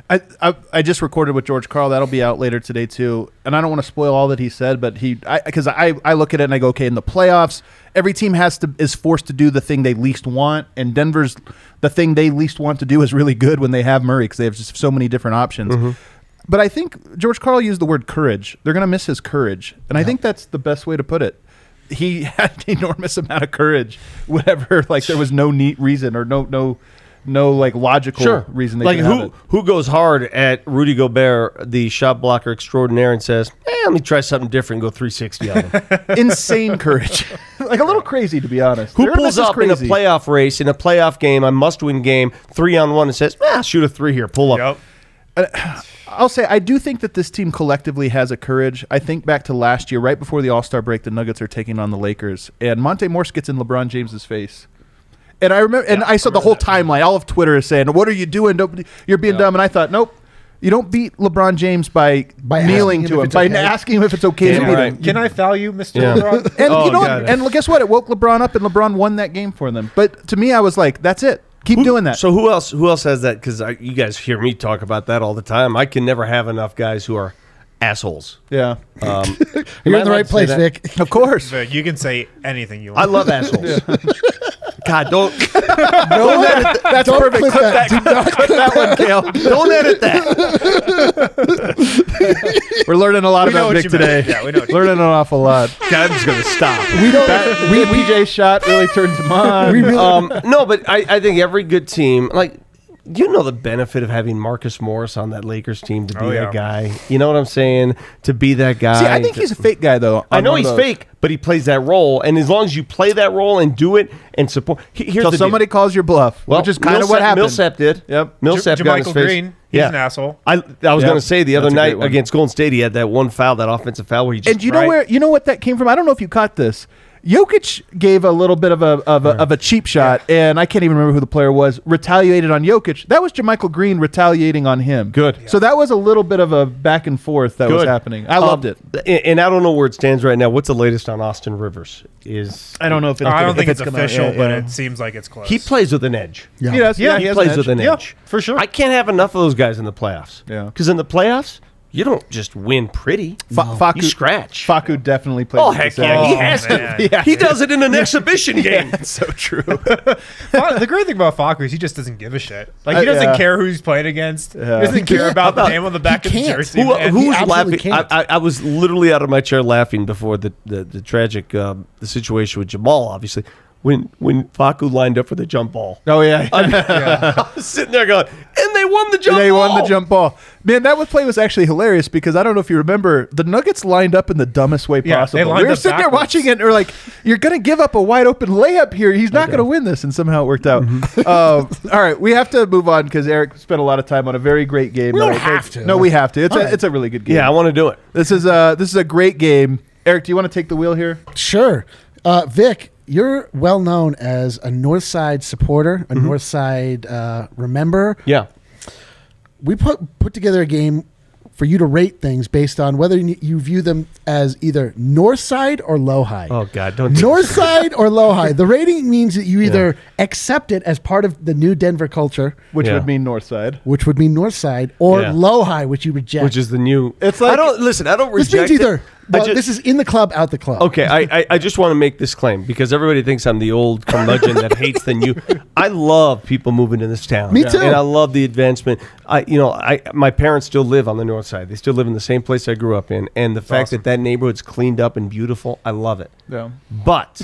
I just recorded with George Karl. That'll be out later today too. And I don't want to spoil all that he said, but because I look at it and I go, okay, in the playoffs, every team is forced to do the thing they least want, and Denver's the thing they least want to do is really good when they have Murray because they have just so many different options. Mm-hmm. But I think George Karl used the word courage. They're going to miss his courage, and I think that's the best way to put it. He had an enormous amount of courage, whatever. Like there was no neat reason or no like logical reason they like could have it. who goes hard at Rudy Gobert, the shot blocker extraordinaire, and says, let me try something different and go 360 on him. Insane courage. Like a little crazy, to be honest. Who pulls up in a playoff race, in a playoff game, a must-win game, 3-on-1, and says, shoot a three here, pull up. Yep. I'll say I do think that this team collectively has a courage. I think back to last year, right before the All-Star break, the Nuggets are taking on the Lakers, and Monte Morse gets in LeBron James's face. And I remember, I saw the whole timeline. All of Twitter is saying, "What are you doing? You're being dumb." And I thought, nope, you don't beat LeBron James by kneeling to him, by asking him if it's okay to beat him. Can I foul you, Mr. LeBron? And and guess what? It woke LeBron up, and LeBron won that game for them. But to me, I was like, that's it. Keep doing that. So who else has that? Because you guys hear me talk about that all the time. I can never have enough guys who are assholes. Yeah. You're in the right place, Vic. Of course. Vic, you can say anything you want. I love assholes. God, don't edit That's Don't perfect. clip that. Do not Clip that one, Kale. Don't edit that. We're learning a lot We know about what Vic you meant. today. Yeah, we know what you Learning an awful lot. God, I'm just going to stop. We don't. PJ shot really turns him on. No, but I think every good team, like, you know the benefit of having Marcus Morris on that Lakers team to be that guy. You know what I'm saying? To be that guy. See, I think he's a fake guy, though. I know he's fake, but he plays that role. And as long as you play that role and do it and support. Here's Until the somebody calls your bluff, which is kind of what happened. Millsap did. Yep. Millsap got in his Jermichael face. Green, he's an asshole. I was going to say the other That's a great night one. against Golden State, he had that one foul, that offensive foul where he just. And you know what that came from? I don't know if you caught this. Jokic gave a little bit of a cheap shot, and I can't even remember who the player was, retaliated on Jokic. That was Jermichael Green retaliating on him. Good. So that was a little bit of a back and forth that was happening. I loved it. And I don't know where it stands right now. What's the latest on Austin Rivers? I don't know if I don't think it's gonna- official, yeah, but yeah. it seems like it's close. He plays with an edge. Yeah. He does. Yeah, He has plays an with edge. an edge. for sure. I can't have enough of those guys in the playoffs. Yeah. Because in the playoffs, you don't just win pretty. Facu, You scratch. Facu definitely plays. Oh, with heck this yeah. edge. He has man. to. He does it in an exhibition game. That's so true. The great thing about Facu is he just doesn't give a shit. Like, he doesn't yeah. care who he's playing against. Yeah. He doesn't care can't. about the name on the back of the can't. jersey. Who, man. who's absolutely laughing? can't. I was literally out of my chair laughing before the tragic the situation with Jamal, obviously. When Facu lined up for the jump ball. Oh yeah. I was sitting there going, and they won the jump They ball. won the jump ball. Man, that play was actually hilarious because I don't know if you remember, the Nuggets lined up in the dumbest way Yeah, possible. they lined We were up sitting there backwards. watching it and we're like, you're going to give up a wide open layup here. He's not going to win this. And somehow it worked out. All right, we have to move on because Eric spent a lot of time on a very great game. We that don't I think- have to. No, we have to. All right. It's a really good game. Yeah, I want to do it. This is a great game. Eric, do you want to take the wheel here? Sure. Vic, you're well known as a North Side supporter, a North Side remember. Yeah. We put together a game for you to rate things based on whether you view them as either North Side or Low High. Oh, God. Don't do North Side or Low High. The rating means that you either accept it as part of the new Denver culture, Which Yeah. would mean North Side. which would mean North Side, or Yeah. Low High, which you reject. Which is the new. It's like- I don't this reject means either. it. Well, this is in the club, out the club. Okay, I just want to make this claim because everybody thinks I'm the old curmudgeon that hates the new. I love people moving to this town. Me too. And I love the advancement. My parents still live on the north side. They still live in the same place I grew up in, and the fact that neighborhood's cleaned up and beautiful, I love it. Yeah. But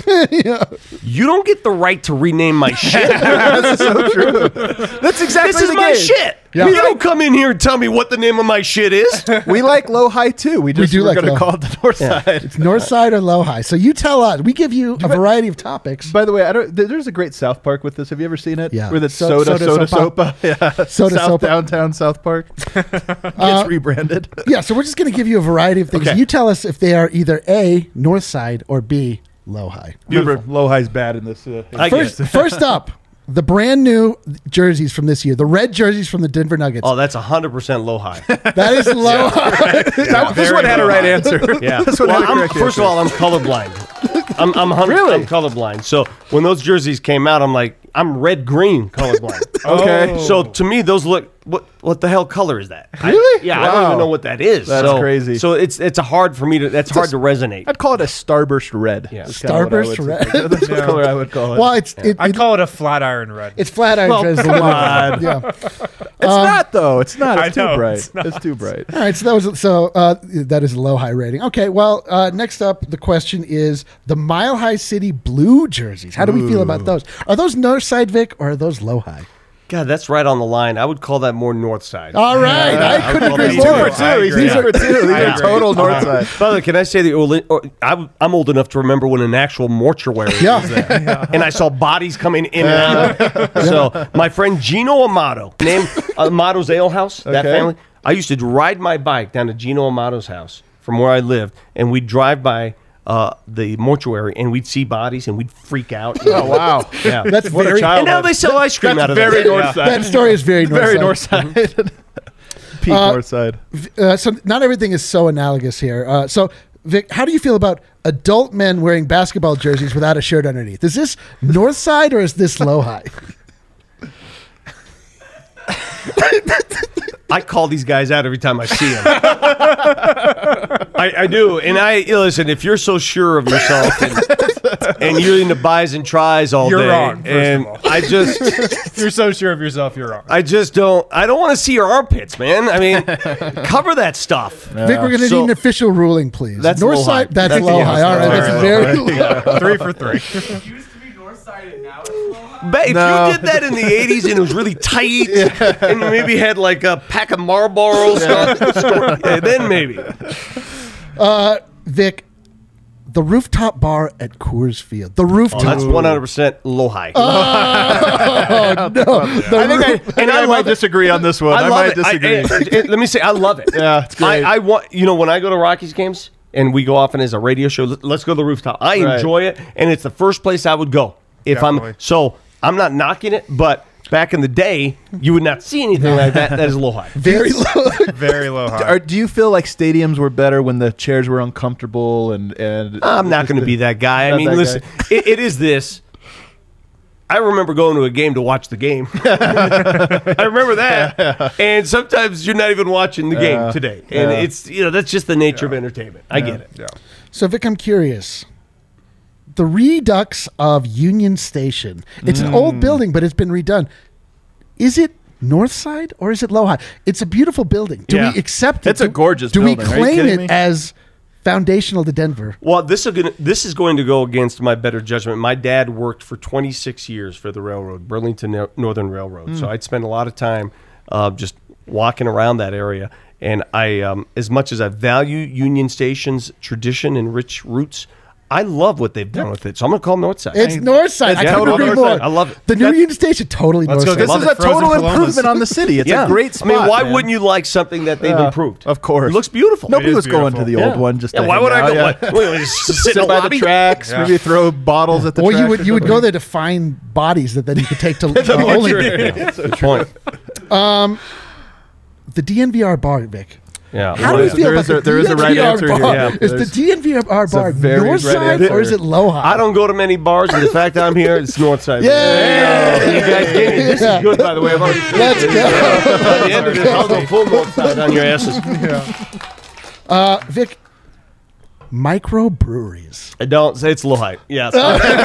you don't get the right to rename my shit. That's so true. That's exactly This is the my game. shit. Yeah. You don't come in here and tell me what the name of my shit is. We like Low High too. We just do we're like going to Low. call it the North Side. It's North Side or Low High. So you tell us. We give you a variety of topics. By the way, there's a great South Park with this. Have you ever seen it? Yeah. With its Soda soda Sopa. sopa. Yeah. Soda South Sopa. downtown South Park. Gets rebranded. Yeah, so we're just going to give you a variety of things. Okay. You tell us if they are either A, North Side, or B, Low High. Remember, Low High's bad in this. I get it. First up, the brand new jerseys from this year, the red jerseys from the Denver Nuggets. Oh, that's 100% low high. That is Low High. This one had a right answer. Yeah. This one had a correct First of answer. all, I'm colorblind. I'm colorblind. So when those jerseys came out, I'm like, I'm red-green colorblind. Okay. So to me, those look. What the hell color is that? Really? I don't Wow. even know what that is. That's crazy. So it's hard for me to. That's hard to resonate. I'd call it a Starburst Red. Yeah. That's kinda what I Starburst would Red. say. That's the color I would call it. Well, it's I call it a flat iron red. it's flat iron. Well, as the come liver. on. Yeah. It's not though. It's not. I It's too know, bright. it's not. It's too bright. All right, so that is a Low High rating. Okay, well, next up, the question is the Mile High City blue jerseys. How do we feel about those? Are those North Side, Vic, or are those Low High? God, that's right on the line. I would call that more north side. All right, I couldn't I'll agree call more. that two. These are two. These I are agree. total North Side. By the way, can I say I'm old enough to remember when an actual mortuary Yeah. was there, and I saw bodies coming in and out. So my friend Gino Amato, named Amato's Ale House, that Okay. family. I used to ride my bike down to Gino Amato's house from where I lived, and we'd drive by the mortuary, and we'd see bodies, and we'd freak out. Oh wow. Yeah. That's What a very child. And now they sell ice cream out of very that. North Side. that story is very North Very Side. North Side. Peak North Side. So not everything is so analogous here. So Vic, how do you feel about adult men wearing basketball jerseys without a shirt underneath? Is this North Side or is this Low High? I call these guys out every time I see them. I do. And listen, if you're so sure of yourself and you're into buys and tries all You're day. wrong, first of and all. if you're so sure of yourself, you're wrong. I don't want to see your armpits, man. I mean, cover that stuff. Vic, we're going to So- need an official ruling, please. That's North Low Side. High. That's That's Low the High. All right, that's very low. 3 for 3. Used to be north side and now it's low high. But if No. you did that in the 80s and it was really tight and you maybe had like a pack of Marlboros, then maybe. Vic, the rooftop bar at Coors Field. The rooftop. That's 100% low high. Oh, no. I think I might disagree on this one. I might disagree. Let me say, I love it. Yeah, it's great. I want, when I go to Rockies games and we go often as a radio show, let's go to the rooftop. I Right. enjoy it, and it's the first place I would go if Definitely. I'm not knocking it, but back in the day, you would not see anything like that. That is low high. very low. Very low high. Do you feel like stadiums were better when the chairs were uncomfortable and I'm not going to be that guy. I Not mean, that listen, it is this. I remember going to a game to watch the game. I remember that. And sometimes you're not even watching the game today. And it's, that's just the nature of entertainment. I get it. Yeah. So, Vic, I'm curious. The redux of Union Station. It's an old building, but it's been redone. Is it North Side or is it Low High? It's a beautiful building. Do Yeah. we accept it? It's a gorgeous Do building. we Are you claim kidding it me? as foundational to Denver? Well, this is going to go against my better judgment. My dad worked for 26 years for the railroad, Burlington Northern Railroad. So I'd spend a lot of time just walking around that area. And I, as much as I value Union Station's tradition and rich roots, I love what they've done with it, so I'm going to call Northside. It's Northside. I couldn't agree more. I love it. The new Union Station, totally Let's go Northside. get This is a Frozen total Colomas. improvement on the city. It's a great spot. I mean, why man. wouldn't you like something that they've improved? Of course. It looks beautiful. Nobody is was going to beautiful. the old one just to why hang would I out, go? yeah. Wait, just sit in Sit the by the lobby? tracks, maybe throw bottles at the Or tracks. you would go there to find bodies that then you could take to Good point. the DNVR bar, Vic. Yeah. How do you feel about there is a right DNVR answer bar? here. Yeah, Is the DNVR bar a very right Northside answer. or is it Lowhigh? I don't go to many bars, and the fact that I'm here, it's Northside. Yeah. You guys gave me this is good, by the way. I've already Let's go. By the end of this, I'll go full Northside on your asses. Vic, microbreweries. I don't say it's Lowhigh. Yes.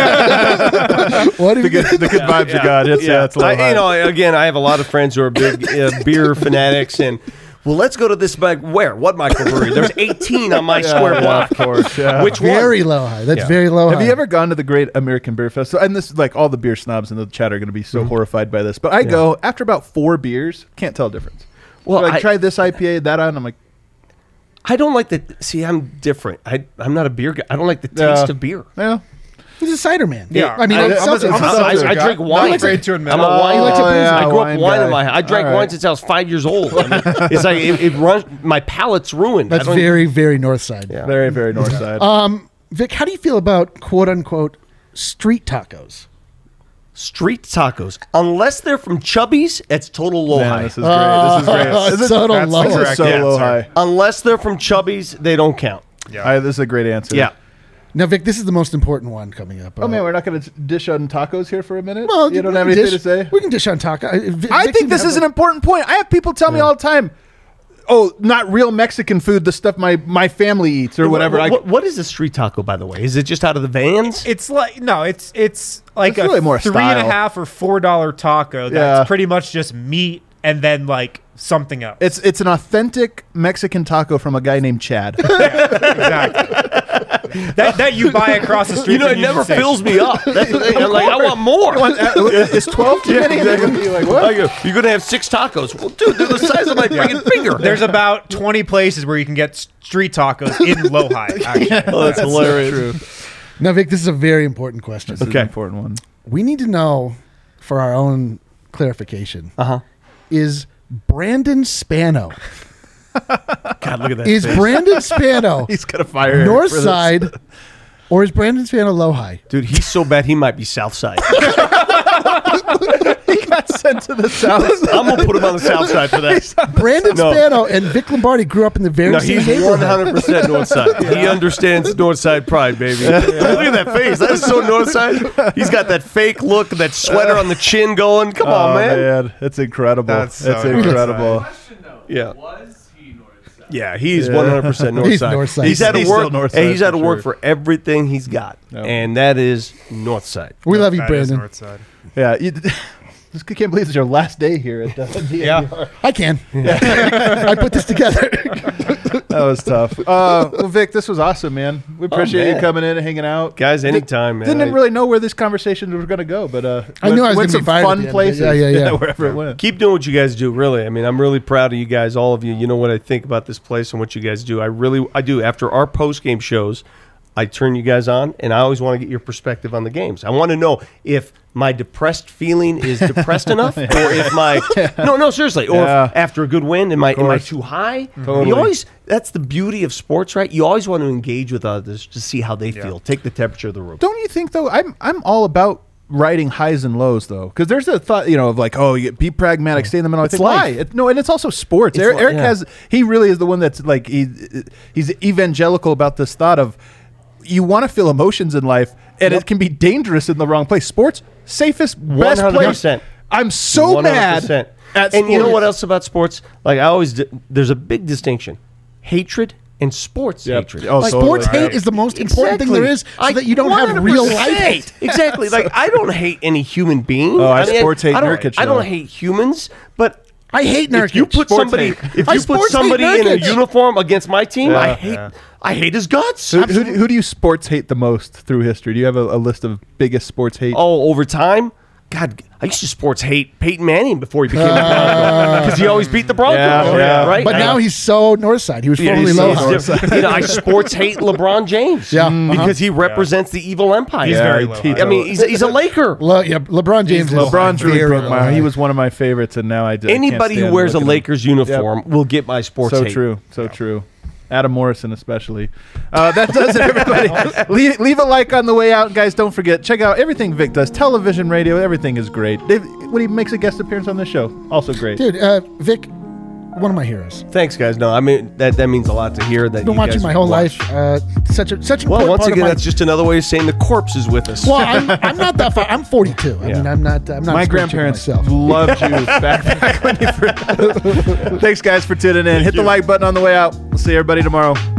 What do you the good vibes you got. It's Again, I have a lot of friends who are big beer fanatics, and well, let's go to this. Where? What microbrewery? There's 18 on my square block. Of course. Yeah. Which one? Very Lowhigh. That's Yeah. very Lowhigh. Have you ever gone to the Great American Beer Festival? And this, like, all the beer snobs in the chat are going to be so horrified by this. But I go after about 4 beers, can't tell a difference. Well, I tried this IPA, that on. I'm like, I don't like the. See, I'm different. I'm not a beer guy. I don't like the taste of beer. yeah. He's a cider man. Yeah. I mean, I'm a something- seltzer I guy. drink wine. Not afraid to admit I'm it. a wine. likes a booze. I grew up wine wine in guy. my. I drank All right. wine since I was 5 years old. I mean, it's like it runs. My palate's ruined. That's I don't- very, very north side. Yeah. Very, very north side. Vic, how do you feel about quote unquote street tacos? Street tacos, unless they're from Chubby's, it's total low Man, high. this is great. This is great. This is, Total that's low. the this is correct so low answer. high. Unless they're from Chubby's, they don't count. This is a great answer. Yeah. Now, Vic, this is the most important one coming up. Oh man, we're not going to dish on tacos here for a minute. well, You don't we have can anything dish- to say. We can dish on taco. I think this is an important point. I have people tell me all the time, "Oh, not real Mexican food. The stuff my family eats or whatever." What is a street taco, by the way? Is it just out of the vans? It's like no, it's like It's really more $3.50 or $4 taco. That's Yeah. pretty much just meat and then like something else. It's an authentic Mexican taco from a guy named Chad. exactly that you buy across the street. You know, from it never Union Station. fills me up. That's the thing. I'm like, I want more. Is 12 too many? They're going to be like, what? I go, you're gonna have 6 tacos. Well, dude, they're the size of my freaking finger. There's about 20 places where you can get street tacos in Lowhigh. Actually. Oh, that's hilarious. Now, Vic, this is a very important question. This is an important one. We need to know, for our own clarification, Uh-huh. is Brandon Spano. God, look at that. Is face. Brandon Spano He's got to fire north for this. side or is Brandon Spano low high? Dude, he's so bad he might be south side. He got sent to the south. I'm gonna put him on the south side for that. Brandon No. Spano and Vic Lombardi grew up in the very No, same he's neighborhood. 100% north side. He understands north side pride, baby. Look at that face. That is so north side. He's got that fake look, that sweater on the chin going. Come on, man. It's incredible. That's so it's north incredible. Question though. Yeah. Was he north side? Yeah, he's 100% north He's side. north side. He's had to He's work. still north and side he's had to for work sure. for everything he's got, and that is north side. We love you, That is Brandon. north side. Yeah. I can't believe it's your last day here at the DNVR. I can. I put this together. That was tough. Well, Vic, this was awesome, man. We appreciate you man. coming in and hanging out. Guys, anytime, man. Didn't really know where this conversation was going to go, but I knew I was went gonna be some fired at fun the end of it. places. Yeah. Wherever it went. Keep doing what you guys do, really. I mean, I'm really proud of you guys, all of you. You know what I think about this place and what you guys do. I do. After our post-game shows, I turn you guys on, and I always want to get your perspective on the games. I want to know if my depressed feeling is depressed enough, or if my no, seriously, or Yeah. if after a good win, am I course. too high? Totally. You always. That's the beauty of sports, right? You always want to engage with others to see how they feel, take the temperature of the room. Don't you think though? I'm all about riding highs and lows though, because there's a thought, of like, oh, you be pragmatic, stay in the middle. I think, life. why? No, and it's also sports. It's Eric yeah. has. He really is the one that's like he's evangelical about this thought of you want to feel emotions in life, and it can be dangerous in the wrong place. Sports, safest, best place. 100%. I'm so mad. At And you know sports. what else about sports? Like I always, there's a big distinction: hatred and sports Yep. hatred. Oh, Like, totally. sports hate is the most important thing there is, so I that you don't have real 100% life hate. Exactly. Like I don't hate any human being. Oh, I sports hate I don't, Nurkic, I don't though. hate humans, but I hate Nurkic. if you put Sports somebody, hate. if I you put sports hate somebody in a Nurkic. uniform against my team, Yeah. I hate. I hate his guts. Who do you sports hate the most through history? Do you have a list of biggest sports hate? Oh, over time, God, I used to sports hate Peyton Manning before he became a Bronco because he always beat the Broncos, right? But now he's so north side. He was formerly low side. I sports hate LeBron James because he represents the evil empire. He's very low. I mean, he's a Laker. LeBron James. LeBron's really very broke low my heart. high. He was one of my favorites, and now I can't Anybody who stand wears a looking at him. Lakers uniform will get my sports So hate. true. So true. Adam Morrison especially. That does it, everybody. leave a like on the way out. Guys, don't forget, check out everything Vic does. Television, radio, everything is great. When he makes a guest appearance on this show, also great. Dude, Vic, one of my heroes. Thanks, guys. No, I mean, that means a lot to hear. That I've been you watching guys my whole watch. life. Such an Well, important once part again, of my... that's just another way of saying the corpse is with us. Well, I'm not that far. I'm 42. I mean, I'm not. My grandparents loved you back when you first. Thanks, guys, for tuning in. Hit the like button on the way out. We'll see everybody tomorrow.